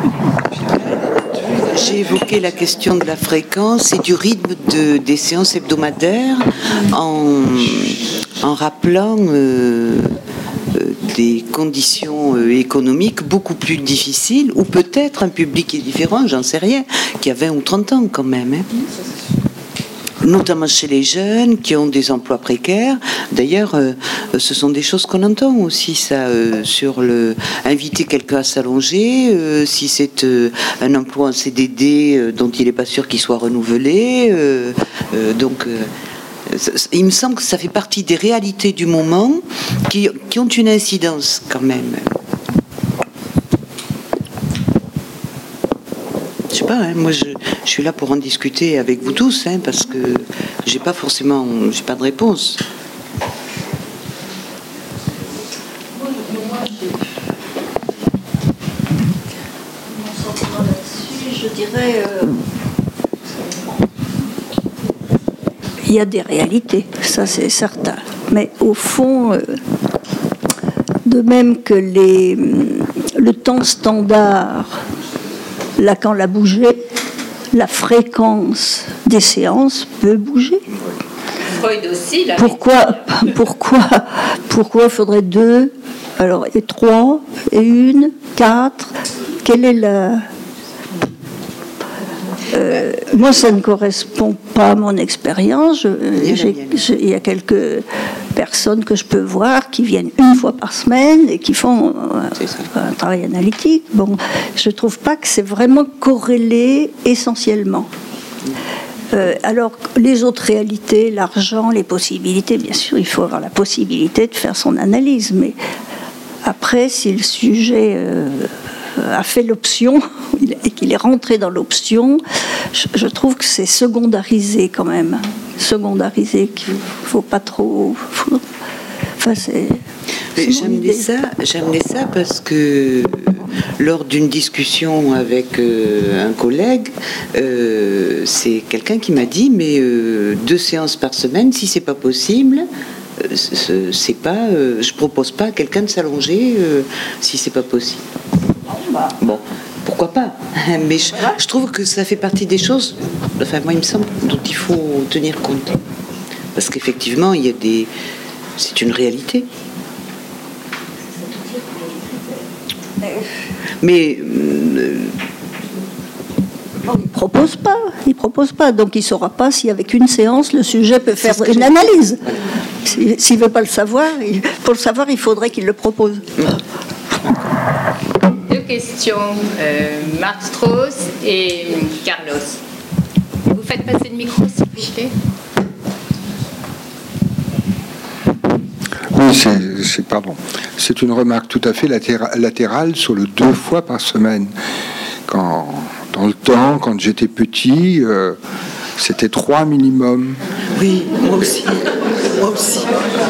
J'ai évoqué la question de la fréquence et du rythme de, des séances hebdomadaires en, en rappelant euh, euh, des conditions euh, économiques beaucoup plus difficiles, ou peut-être un public qui est différent, j'en sais rien, qui a vingt ou trente ans quand même. Hein. Notamment chez les jeunes qui ont des emplois précaires. D'ailleurs, euh, ce sont des choses qu'on entend aussi, ça, euh, sur le inviter quelqu'un à s'allonger, euh, si c'est euh, un emploi en C D D euh, dont il n'est pas sûr qu'il soit renouvelé. Euh, euh, donc, euh, il me semble que ça fait partie des réalités du moment qui, qui ont une incidence quand même. Je sais pas, hein, moi je, je suis là pour en discuter avec vous tous, hein, parce que j'ai pas forcément, j'ai pas de réponse. Je dirais, euh, il y a des réalités, ça c'est certain. Mais au fond, euh, de même que les, le temps standard, Lacan l'a bougé, la fréquence des séances peut bouger. Freud aussi. Là, pourquoi, pourquoi, pourquoi faudrait deux, alors et trois, et une, quatre. Quelle est la Euh, moi, ça ne correspond pas à mon expérience. Je- j'ai- j'ai- Il y a quelques personnes que je peux voir qui viennent une fois par semaine et qui font euh, un travail analytique. Bon, je ne trouve pas que c'est vraiment corrélé essentiellement. Euh, alors, les autres réalités, l'argent, les possibilités, bien sûr, il faut avoir la possibilité de faire son analyse. Mais après, si le sujet euh, a fait l'option et qu'il est rentré dans l'option, je, je trouve que c'est secondarisé quand même. Secondarisé, qu'il ne faut pas trop... faut- Enfin, c'est... Mais J'amenais ça, j'amenais ça parce que lors d'une discussion avec euh, un collègue, euh, c'est quelqu'un qui m'a dit mais euh, deux séances par semaine, si c'est pas possible, euh, c'est c'est pas, euh, je propose pas à quelqu'un de s'allonger euh, si c'est pas possible. Bon, pourquoi pas? Mais je, je trouve que ça fait partie des choses. Enfin, moi, il me semble dont il faut tenir compte parce qu'effectivement, il y a des, c'est une réalité. Mais euh, Il ne propose pas, il propose pas, donc il ne saura pas si avec une séance le sujet peut faire une analyse. S'il ne veut pas le savoir, il- pour le savoir, il faudrait qu'il le propose. Deux questions, euh, Marc Strauss et Carlos. Vous faites passer le micro, s'il vous plaît. Oui, c'est, c'est- pardon. C'est une remarque tout à fait latéra- latérale sur le deux fois par semaine. Quand, dans le temps, quand j'étais petit, euh, c'était trois minimum. oui, moi aussi, moi aussi.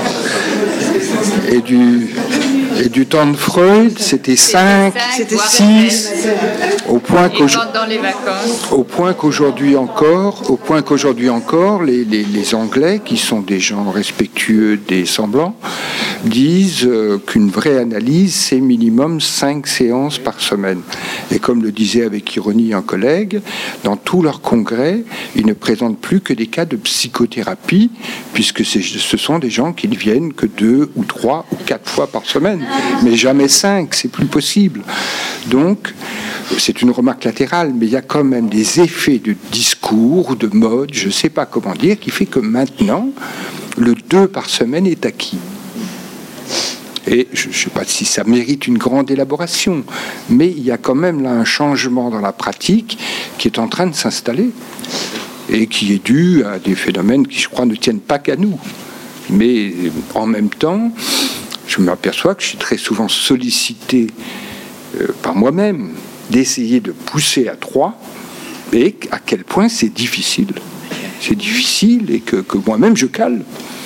Et du, et du temps de Freud, c'était cinq, C'était cinq, six, au point Et qu'aujourd'hui... pendant les vacances. Au point qu'aujourd'hui encore, au point qu'aujourd'hui encore, les, les, les Anglais, qui sont des gens respectueux des semblants, disent euh, qu'une vraie analyse, c'est minimum cinq séances par semaine. Et comme le disait avec ironie un collègue, dans tous leurs congrès, ils ne présentent plus que des cas de psychothérapie, puisque c'est- ce sont des gens qui ne viennent que deux ou trois ou quatre fois par semaine. mais jamais cinq, c'est plus possible. Donc, c'est une remarque latérale, mais il y a quand même des effets de discours, de mode, je ne sais pas comment dire, qui fait que maintenant, le deux par semaine est acquis. Et je ne sais pas si ça mérite une grande élaboration, mais il y a quand même là un changement dans la pratique qui est en train de s'installer et qui est dû à des phénomènes qui, je crois, ne tiennent pas qu'à nous. Mais en même temps, je m'aperçois que je suis très souvent sollicité euh, par moi-même d'essayer de pousser à trois, et à quel point c'est difficile. C'est difficile et que, que moi-même je cale.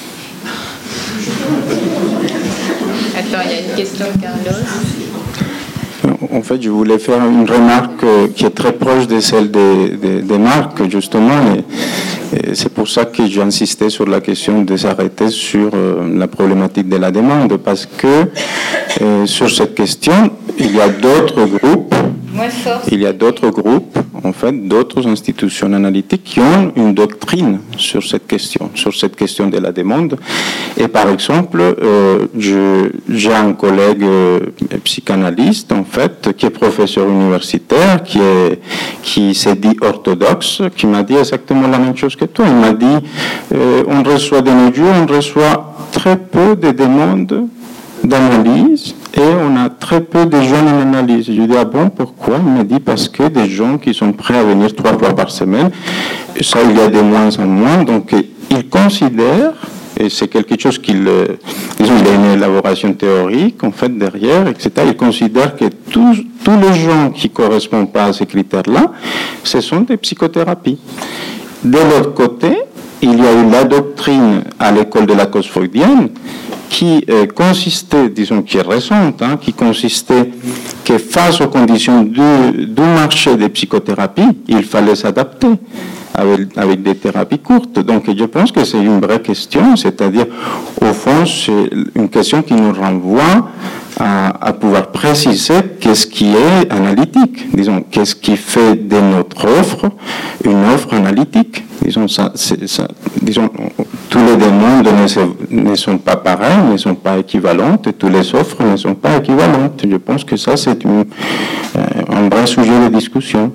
Attends, il y a une question, Carlos. En fait, je voulais faire une remarque qui est très proche de celle des, des, des marques, justement. Et, et c'est pour ça que j'ai insisté sur la question de s'arrêter sur euh, la problématique de la demande, parce que euh, sur cette question, il y a d'autres groupes, il y a d'autres groupes, en fait, d'autres institutions analytiques qui ont une doctrine sur cette question, sur cette question de la demande. Et par exemple, euh, je, j'ai un collègue euh, psychanalyste, en fait, qui est professeur universitaire, qui est, qui s'est dit orthodoxe, qui m'a dit exactement la même chose que toi. Il m'a dit, euh, on reçoit de nos jours, on reçoit très peu de demandes d'analyse et on a très peu de gens en analyse. Je lui dis, ah bon, pourquoi? Il m'a dit, parce que des gens qui sont prêts à venir trois fois par semaine, ça, il y a de moins en moins. Donc, il considère, et c'est quelque chose qu'il, disons, il a une élaboration théorique, en fait, derrière, et cetera. Il considère que tous, tous les gens qui ne correspondent pas à ces critères-là, ce sont des psychothérapies. De l'autre côté, il y a eu la doctrine à l'école de la cause freudienne qui euh, consistait, disons, qui est récente, hein, qui consistait que face aux conditions du, du marché des psychothérapies, il fallait s'adapter avec, avec des thérapies courtes. Donc je pense que c'est une vraie question, c'est-à-dire, au fond, c'est une question qui nous renvoie à, à pouvoir préciser qu'est-ce qui est analytique, disons, qu'est-ce qui fait de notre offre une offre analytique. Disons, ça, c'est, ça, disons, tous les demandes ne, ne sont pas pareilles, ne sont pas équivalentes, et toutes les offres ne sont pas équivalentes. Je pense que ça, c'est une, euh, un vrai sujet de discussion.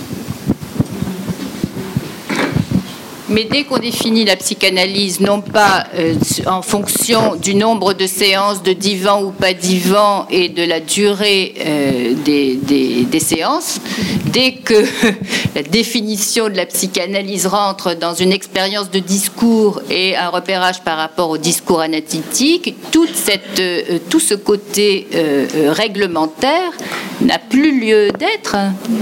Mais dès qu'on définit la psychanalyse, non pas euh, en fonction du nombre de séances, de divan ou pas divan, et de la durée euh, des, des, des séances, dès que la définition de la psychanalyse rentre dans une expérience de discours et un repérage par rapport au discours analytique, toute cette, euh, tout ce côté euh, euh, réglementaire n'a plus lieu d'être, non ?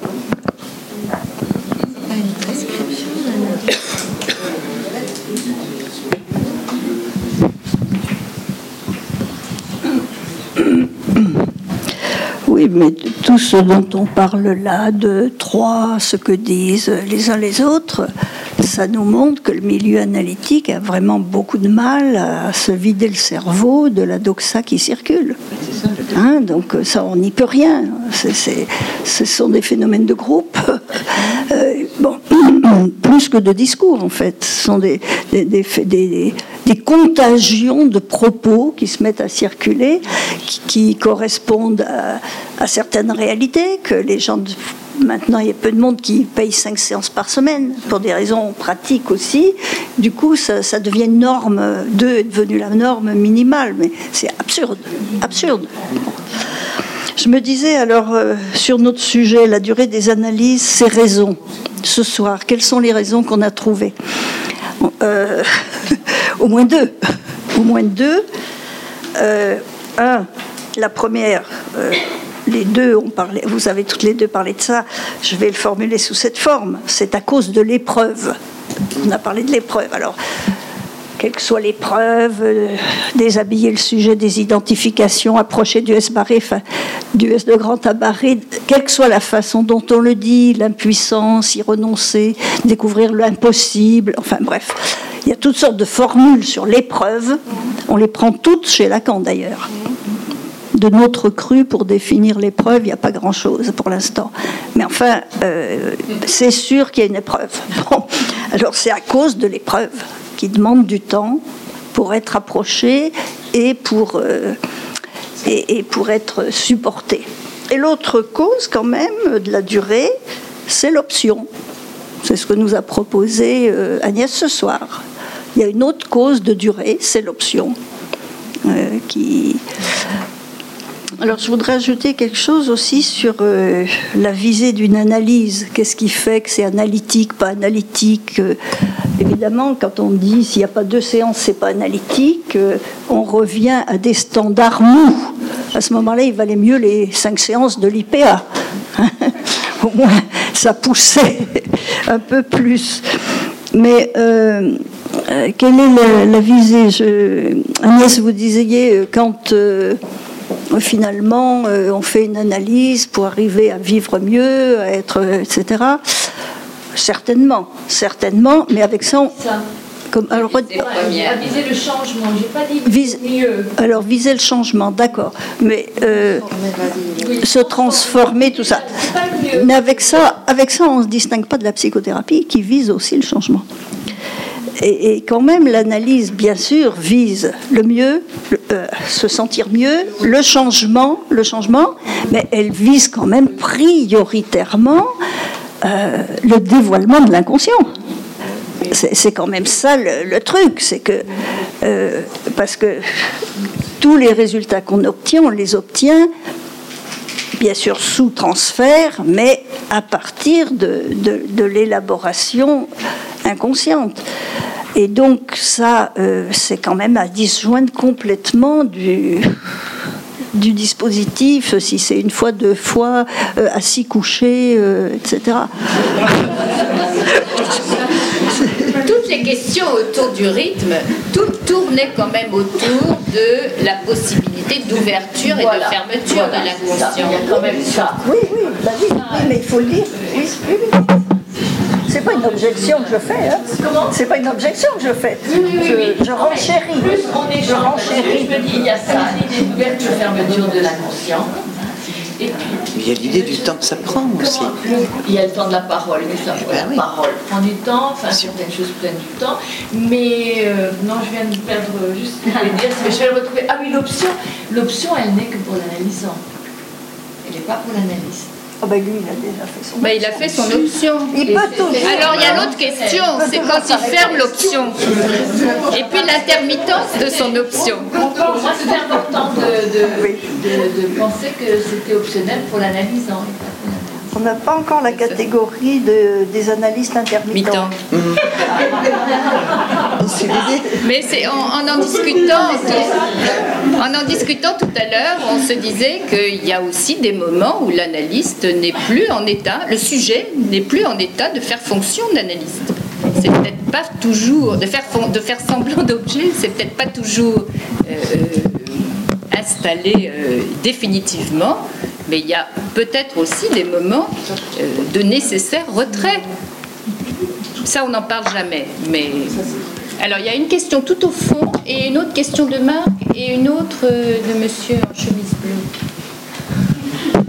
Oui, mais tout ce dont on parle là, de trois, ce que disent les uns les autres, ça nous montre que le milieu analytique a vraiment beaucoup de mal à se vider le cerveau de la doxa qui circule. Hein, donc ça, on n'y peut rien. C'est, c'est, ce sont des phénomènes de groupe. Euh, bon, plus que de discours, en fait. Ce sont des, des, des, des, des contagions de propos qui se mettent à circuler, qui, qui correspondent à, à certaines réalités, que les gens... Maintenant, il y a peu de monde qui paye cinq séances par semaine, pour des raisons pratiques aussi. Du coup, ça, ça devient une norme. Deux est devenu la norme minimale, mais c'est absurde, absurde. Je me disais, alors, euh, sur notre sujet, la durée des analyses, ces raisons, ce soir, quelles sont les raisons qu'on a trouvées ? euh, Au moins deux. Au moins deux. Euh, un, la première... Euh, les deux ont parlé, vous avez toutes les deux parlé de ça, je vais le formuler sous cette forme, c'est à cause de l'épreuve. On a parlé de l'épreuve, alors, quelle que soit l'épreuve, euh, déshabiller le sujet des identifications, approcher du S barré, enfin, du S de grand à barré, quelle que soit la façon dont on le dit, l'impuissance, y renoncer, découvrir l'impossible, enfin bref, il y a toutes sortes de formules sur l'épreuve, on les prend toutes chez Lacan d'ailleurs. De notre cru pour définir l'épreuve, il n'y a pas grand-chose pour l'instant. Mais enfin, euh, c'est sûr qu'il y a une épreuve. Bon, alors c'est à cause de l'épreuve qui demande du temps pour être approchée et pour, euh, et, et pour être supporté. Et l'autre cause, quand même, de la durée, c'est l'option. C'est ce que nous a proposé euh, Agnès ce soir. Il y a une autre cause de durée, c'est l'option. Euh, qui... Alors, je voudrais ajouter quelque chose aussi sur euh, la visée d'une analyse. Qu'est-ce qui fait que c'est analytique, pas analytique euh, Évidemment, quand on dit s'il n'y a pas deux séances, c'est pas analytique, euh, on revient à des standards mous. À ce moment-là, il valait mieux les cinq séances de l'I P A. Au moins, ça poussait un peu plus. Mais euh, euh, quelle est la, la visée Je, Agnès, vous disiez, quand euh, finalement euh, on fait une analyse pour arriver à vivre mieux, à être, et cetera. Certainement, certainement, mais avec ça, on, ça. Comme, alors, viser le changement, j'ai pas dit vise, mieux. Alors, viser le changement, d'accord, mais euh, se transformer, tout ça. Mais avec ça, avec ça, on ne se distingue pas de la psychothérapie qui vise aussi le changement. Et, et quand même, l'analyse, bien sûr, vise le mieux, le, euh, se sentir mieux, le changement, le changement, mais elle vise quand même prioritairement euh, le dévoilement de l'inconscient. C'est quand même ça le, le truc, c'est que euh, parce que tous les résultats qu'on obtient, on les obtient bien sûr sous transfert, mais à partir de, de, de l'élaboration inconsciente. Et donc ça, euh, c'est quand même à disjoindre complètement du, du dispositif, si c'est une fois, deux fois, euh, assis, couché, euh, et cetera. Toutes les questions autour du rythme, tout tournait quand même autour de la possibilité d'ouverture et voilà. de fermeture voilà, de l'inconscient. Il y a quand même ça. Oui, oui, bah oui, oui, mais il faut le dire. Oui, oui, oui. C'est pas une objection que je fais. Hein. Comment ? C'est pas une objection que je fais. Oui, oui, oui, oui. Je, je renchéris. Plus on est je renchéris. Je me dis, il y a ça, l'idée d'ouverture et fermeture de l'inconscient. Et puis, il y a l'idée du temps que ça prend aussi. Il y a le temps de la parole, mais ça, ben la oui. parole prend du temps, enfin certaines choses prennent du temps, mais euh, non, je viens de perdre juste ce que je voulais dire, mais je vais le retrouver. Ah oui, l'option, l'option, elle n'est que pour l'analysant. Elle n'est pas pour l'analyste. Oh ben lui, il a déjà fait son option. Ben, il a fait son option. Il peut tout. Alors, il y a l'autre question, c'est quand il ferme l'option. Et puis l'intermittence de son option. Pour moi, c'était important de, de, oui. de, de penser que c'était optionnel pour l'analysant. On n'a pas encore la catégorie de, des analystes intermittents. Mmh. Mais c'est en, en en discutant, en en discutant tout à l'heure, on se disait qu'il y a aussi des moments où l'analyste n'est plus en état, le sujet n'est plus en état de faire fonction d'analyste. C'est peut-être pas toujours de faire de faire semblant d'objet, c'est peut-être pas toujours euh, installé euh, définitivement. Mais il y a peut-être aussi des moments euh, de nécessaire retrait. Ça, on n'en parle jamais. Mais alors, il y a une question tout au fond et une autre question de Marc et une autre euh, de Monsieur en chemise bleue.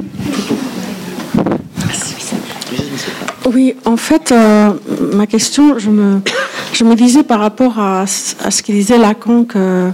Oui, en fait, euh, ma question, je me, je me disais par rapport à, à ce qu'il disait Lacan que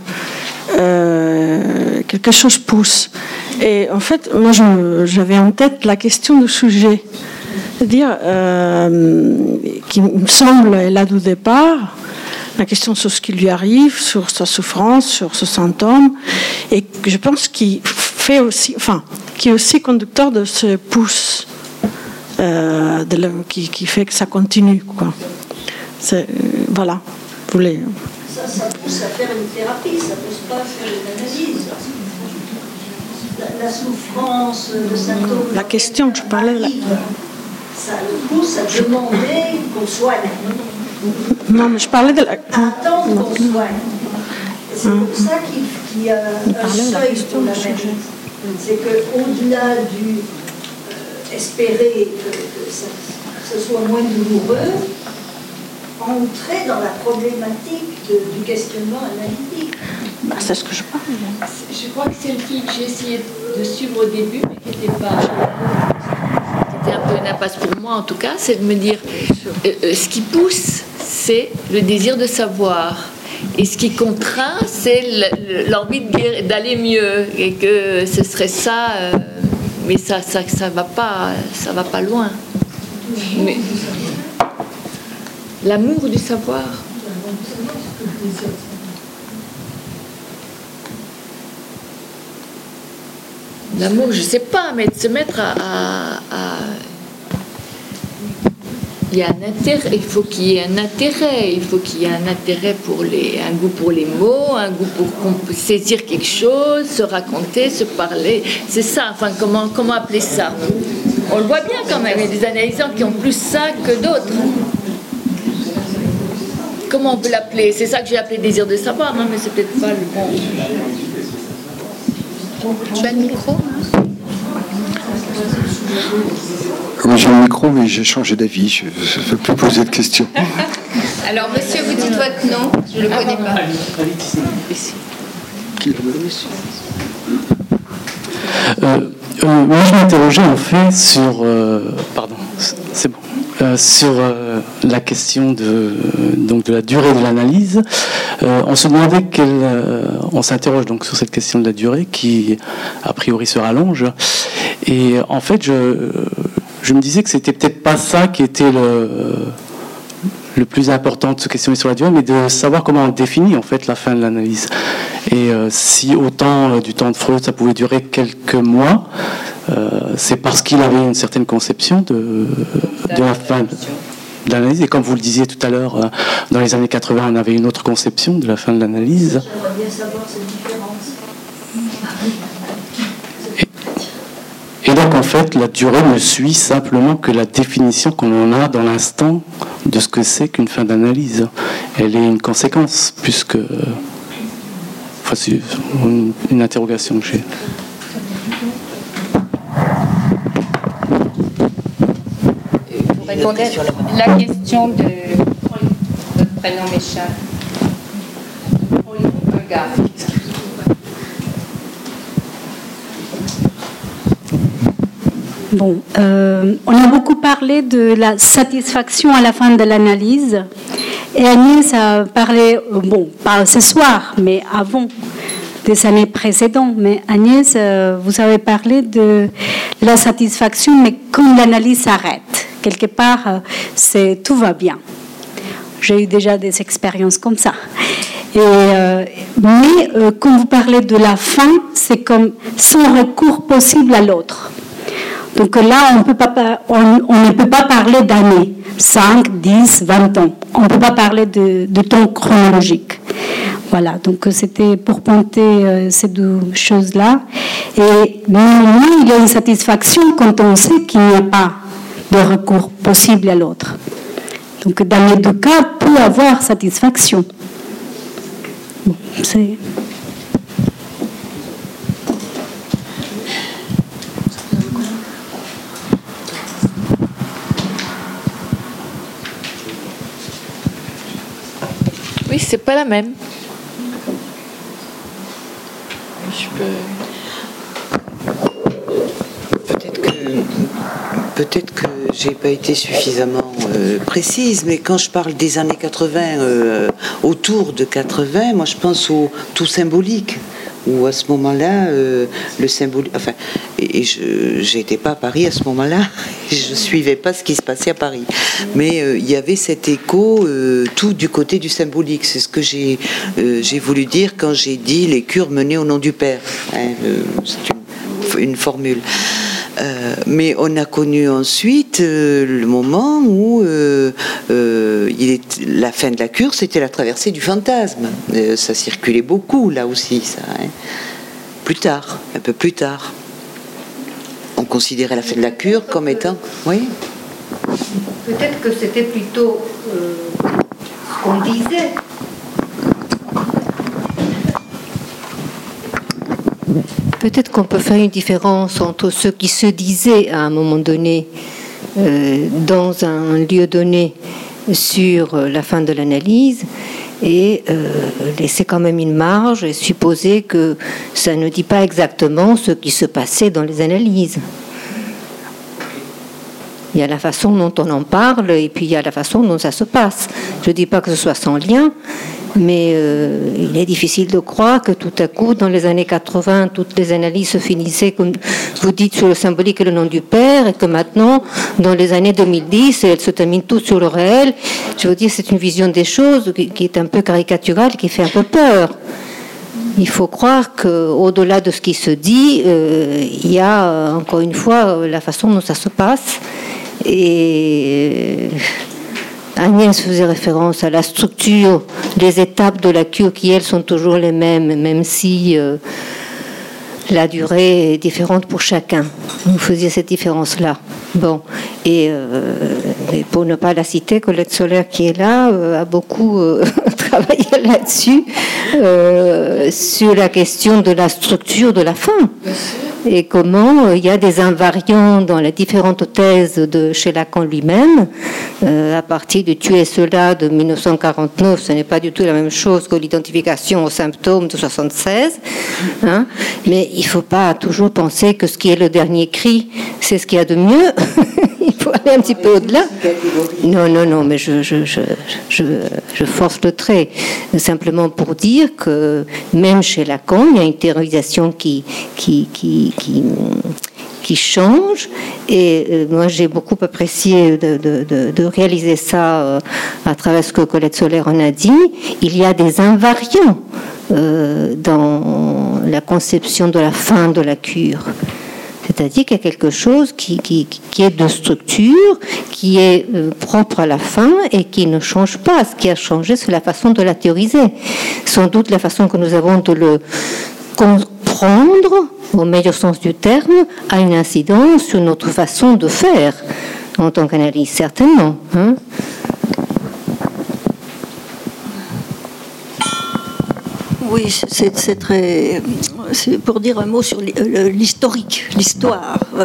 euh, quelque chose pousse. Et en fait, moi, je, j'avais en tête la question du sujet. C'est-à-dire, euh, qui me semble là du départ, la question sur ce qui lui arrive, sur sa souffrance, sur ce symptôme, et que je pense qu'il fait aussi, enfin, qui est aussi conducteur de ce pouce, euh, de la, qui, qui fait que ça continue, quoi. C'est, euh, voilà, vous voulez. Ça, ça pousse à faire une thérapie, ça pousse pas à faire une analyse. La, la souffrance, le symptôme. La question, je parlais de la. Ça le pousse à demander qu'on soigne. Non, mais je parlais de la. Attendre qu'on soigne. C'est pour ça qu'il, qu'il y a un seuil pour la maladie. C'est qu'au-delà du euh, espérer que, que, ça, que ce soit moins douloureux, entrer dans la problématique de, du questionnement analytique. Bah, c'est ce que je parle. Je crois que c'est le fil que j'ai essayé de suivre au début, mais qui n'était pas. C'était un peu une impasse pour moi en tout cas, c'est de me dire euh, euh, ce qui pousse, c'est le désir de savoir. Et ce qui contraint, c'est l'envie d'aller mieux, et que ce serait ça, euh, mais ça, ça, ça va pas, ça va pas loin. Mais l'amour du savoir. L'amour, je sais pas, mais de se mettre à, à, à... Il y a un intérêt, il faut qu'il y ait un intérêt, il faut qu'il y ait un intérêt pour les, un goût pour les mots, un goût pour saisir quelque chose, se raconter, se parler. C'est ça, enfin, comment, comment appeler ça? On le voit bien quand même, il y a des analysants qui ont plus ça que d'autres. Comment on peut l'appeler? C'est ça que j'ai appelé désir de savoir, non, mais c'est peut-être pas le bon. Tu as le micro? Oui, j'ai le micro, mais j'ai changé d'avis. Je ne veux plus poser de questions. Alors, monsieur, vous dites votre nom? Je ne le connais pas. Qui est le monsieur? Euh, euh, moi, je m'interrogeais en fait sur, euh, pardon, c'est bon, euh, sur euh, la question de donc de la durée de l'analyse. Euh, on se demandait quelle, euh, on s'interroge donc sur cette question de la durée qui a priori se rallonge. Et en fait, je je me disais que c'était peut-être pas ça qui était le le plus important de se questionner sur la durée, mais de savoir comment on définit en fait la fin de l'analyse. Et euh, si autant euh, du temps de Freud ça pouvait durer quelques mois, euh, c'est parce qu'il avait une certaine conception de, de la fin de l'analyse. Et comme vous le disiez tout à l'heure, euh, dans les années quatre-vingts, on avait une autre conception de la fin de l'analyse. J'aimerais bien savoir cette différence. Et donc, en fait, la durée ne suit simplement que la définition qu'on en a dans l'instant de ce que c'est qu'une fin d'analyse. Elle est une conséquence, puisque... Enfin, c'est une, une interrogation que j'ai. Pour répondre à la question de votre prénom m'échappe. Regarde. Bon, euh, on a beaucoup parlé de la satisfaction à la fin de l'analyse. Et Agnès a parlé, bon, pas ce soir, mais avant, des années précédentes. Mais Agnès, euh, vous avez parlé de la satisfaction, mais quand l'analyse s'arrête, quelque part, euh, c'est, tout va bien. J'ai eu déjà des expériences comme ça. Et, euh, mais euh, quand vous parlez de la fin, c'est comme sans recours possible à l'autre. Donc là, on, peut pas, on, on ne peut pas parler d'années, cinq, dix, vingt ans. On ne peut pas parler de, de temps chronologique. Voilà, donc c'était pour pointer euh, ces deux choses-là. Et néanmoins, il y a une satisfaction quand on sait qu'il n'y a pas de recours possible à l'autre. Donc dans les deux cas, peut avoir satisfaction. Bon, c'est... Oui, c'est pas la même. Je peux... Peut-être que, peut-être que j'ai pas été suffisamment euh, précise, mais quand je parle des années quatre-vingts, euh, autour de quatre-vingts, moi je pense au tout symbolique. Où à ce moment-là, euh, le symbolique. Enfin, et, et je n'étais pas à Paris à ce moment-là, je ne suivais pas ce qui se passait à Paris. Mais euh, il y avait cet écho, euh, tout du côté du symbolique. C'est ce que j'ai euh, j'ai voulu dire quand j'ai dit les cures menées au nom du Père. Hein, euh, c'est une, une formule. Euh, mais on a connu ensuite euh, le moment où euh, euh, il est, la fin de la cure, c'était la traversée du fantasme. Euh, ça circulait beaucoup là aussi, ça. Hein. Plus tard, un peu plus tard, on considérait la fin de la cure comme étant, oui. Peut-être que c'était plutôt euh, ce qu'on disait. Peut-être qu'on peut faire une différence entre ce qui se disait à un moment donné euh, dans un lieu donné sur la fin de l'analyse et euh, laisser quand même une marge et supposer que ça ne dit pas exactement ce qui se passait dans les analyses. Il y a la façon dont on en parle et puis il y a la façon dont ça se passe. Je ne dis pas que ce soit sans lien, mais euh, il est difficile de croire que tout à coup, dans les années quatre-vingts, toutes les analyses se finissaient, comme vous dites, sur le symbolique et le nom du Père, et que maintenant, dans les années deux mille dix, elles se terminent toutes sur le réel. Je veux dire, c'est une vision des choses qui, qui est un peu caricaturale, qui fait un peu peur. Il faut croire qu'au-delà de ce qui se dit, euh, il y a, euh, encore une fois, la façon dont ça se passe. Et Agnès faisait référence à la structure, les étapes de la cure qui, elles, sont toujours les mêmes, même si euh, la durée est différente pour chacun. Vous faisiez cette différence-là. Bon, et, euh, et pour ne pas la citer, Colette Soler, qui est là, euh, a beaucoup euh, travaillé là-dessus, euh, sur la question de la structure de la fin. Et comment euh, il y a des invariants dans les différentes thèses de chez Lacan lui-même, euh, à partir de Tu es cela de mille neuf cent quarante-neuf, ce n'est pas du tout la même chose que l'identification aux symptômes de soixante-seize, hein, mais il ne faut pas toujours penser que ce qui est le dernier cri, c'est ce qu'il y a de mieux. Il faut aller un petit peu au-delà. Non, non, non, mais je, je, je, je, je force le trait. Simplement pour dire que même chez Lacan, il y a une théorisation qui, qui, qui, qui, qui change. Et euh, moi, j'ai beaucoup apprécié de, de, de, de réaliser ça euh, à travers ce que Colette Soler en a dit. Il y a des invariants euh, dans la conception de la fin de la cure. C'est-à-dire qu'il y a quelque chose qui, qui, qui est de structure, qui est propre à la fin et qui ne change pas. Ce qui a changé, c'est la façon de la théoriser. Sans doute la façon que nous avons de le comprendre, au meilleur sens du terme, a une incidence sur notre façon de faire en tant qu'analyse, certainement. Hein. Oui, c'est, c'est très. C'est pour dire un mot sur l'historique, l'histoire. Euh,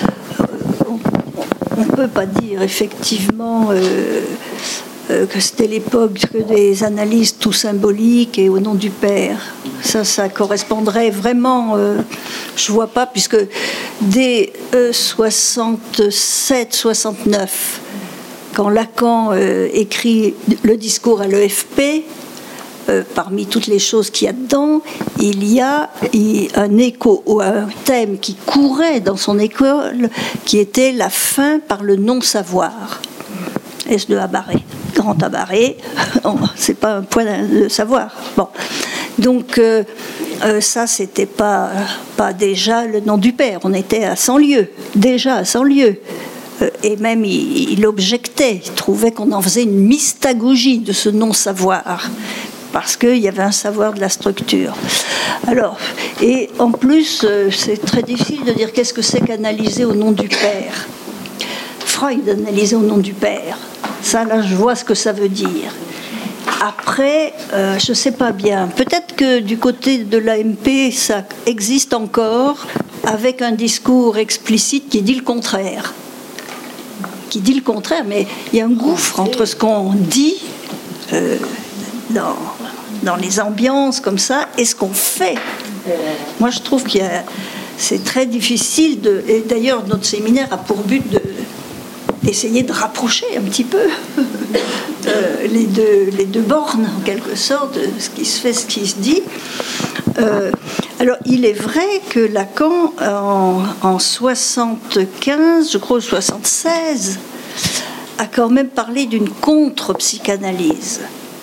on ne peut pas dire effectivement euh, euh, que c'était l'époque des analyses tout symboliques et au nom du Père. Ça, ça correspondrait vraiment. Euh, je vois pas, puisque dès euh, soixante-sept soixante-neuf, quand Lacan euh, écrit le discours à l'E F P. Euh, parmi toutes les choses qu'il y a dedans, il y a un écho ou un thème qui courait dans son école, qui était la fin par le non-savoir. S de Abaré, grand Abaré, c'est pas un point de savoir. Bon, donc euh, euh, ça, c'était pas pas déjà le nom du Père. On était à cent lieues, déjà à cent lieues. Euh, et même il, il objectait, il trouvait qu'on en faisait une mystagogie de ce non-savoir. Parce qu'il y avait un savoir de la structure. Alors, et en plus, euh, c'est très difficile de dire qu'est-ce que c'est qu'analyser au nom du Père. Freud analysait au nom du Père. Ça, là, je vois ce que ça veut dire. Après, euh, je ne sais pas bien. Peut-être que du côté de l'A M P, ça existe encore avec un discours explicite qui dit le contraire. Qui dit le contraire, mais il y a un gouffre entre ce qu'on dit... Euh, Dans, dans les ambiances comme ça, et ce qu'on fait. Moi, je trouve qu'il y a, c'est très difficile de... Et d'ailleurs, notre séminaire a pour but de, d'essayer de rapprocher un petit peu euh, les, deux, les deux bornes, en quelque sorte, de ce qui se fait, ce qui se dit. Euh, alors, il est vrai que Lacan, en, en soixante-quinze, je crois, soixante-seize, a quand même parlé d'une contre-psychanalyse.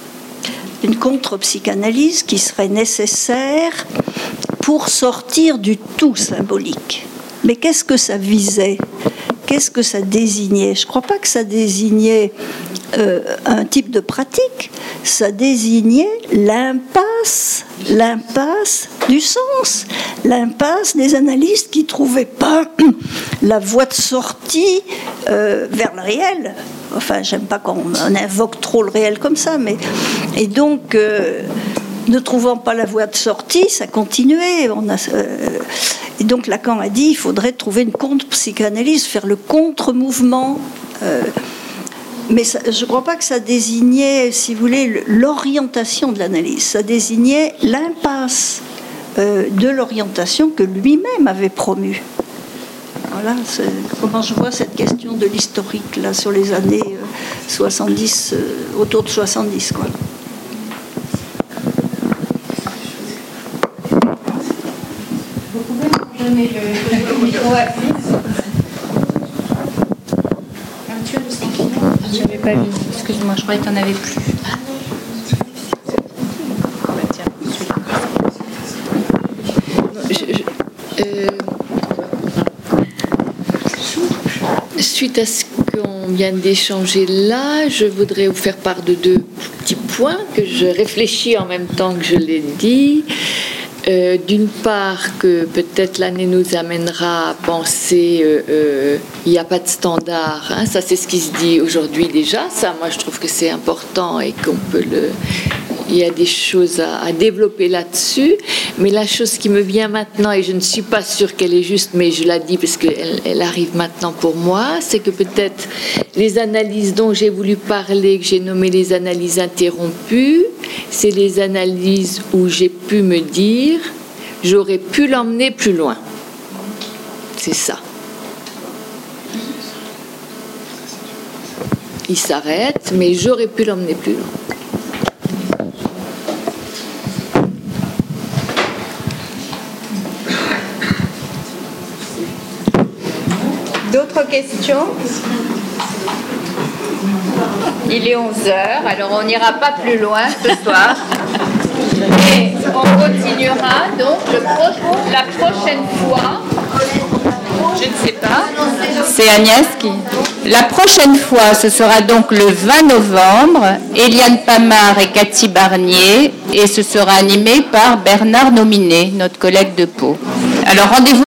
Une contre-psychanalyse qui serait nécessaire pour sortir du tout symbolique. Mais qu'est-ce que ça visait ? Qu'est-ce que ça désignait ? Je ne crois pas que ça désignait euh, un type de pratique, ça désignait l'impasse, l'impasse du sens, l'impasse des analystes qui ne trouvaient pas la voie de sortie euh, vers le réel. Enfin, j'aime pas qu'on invoque trop le réel comme ça, mais... Et donc, euh, ne trouvant pas la voie de sortie, ça continuait. On a, euh... Et donc, Lacan a dit, il faudrait trouver une contre-psychanalyse, faire le contre-mouvement. Euh... Mais ça, je ne crois pas que ça désignait, si vous voulez, l'orientation de l'analyse. Ça désignait l'impasse euh, de l'orientation que lui-même avait promue. Voilà, comment je vois cette question de l'historique là sur les années soixante-dix, euh, autour de soixante-dix, quoi. Vous pouvez me donner le micro à Je n'avais pas vu. Excuse-moi, je croyais qu'il n'y en avait plus. Ah non. Bah, tiens, je, je, euh, suite à ce qu'on vient d'échanger là, je voudrais vous faire part de deux petits points que je réfléchis en même temps que je l'ai dit. Euh, d'une part, que peut-être l'année nous amènera à penser il euh, n'y euh, a pas de standard. Hein, ça, c'est ce qui se dit aujourd'hui déjà. Ça, moi, je trouve que c'est important et qu'on peut le... Il y a des choses à, à développer là-dessus. Mais la chose qui me vient maintenant, et je ne suis pas sûre qu'elle est juste, mais je la dis parce qu'elle elle arrive maintenant pour moi, c'est que peut-être les analyses dont j'ai voulu parler, que j'ai nommé les analyses interrompues, c'est les analyses où j'ai pu me dire j'aurais pu l'emmener plus loin. C'est ça. Il s'arrête, mais j'aurais pu l'emmener plus loin. D'autres questions? Il est onze heures, alors on n'ira pas plus loin ce soir. Et on continuera donc le pro- la prochaine fois. Je ne sais pas. C'est Agnès qui. La prochaine fois, ce sera donc le vingt novembre. Eliane Pamard et Cathy Barnier. Et ce sera animé par Bernard Nominé, notre collègue de Pau. Alors rendez-vous.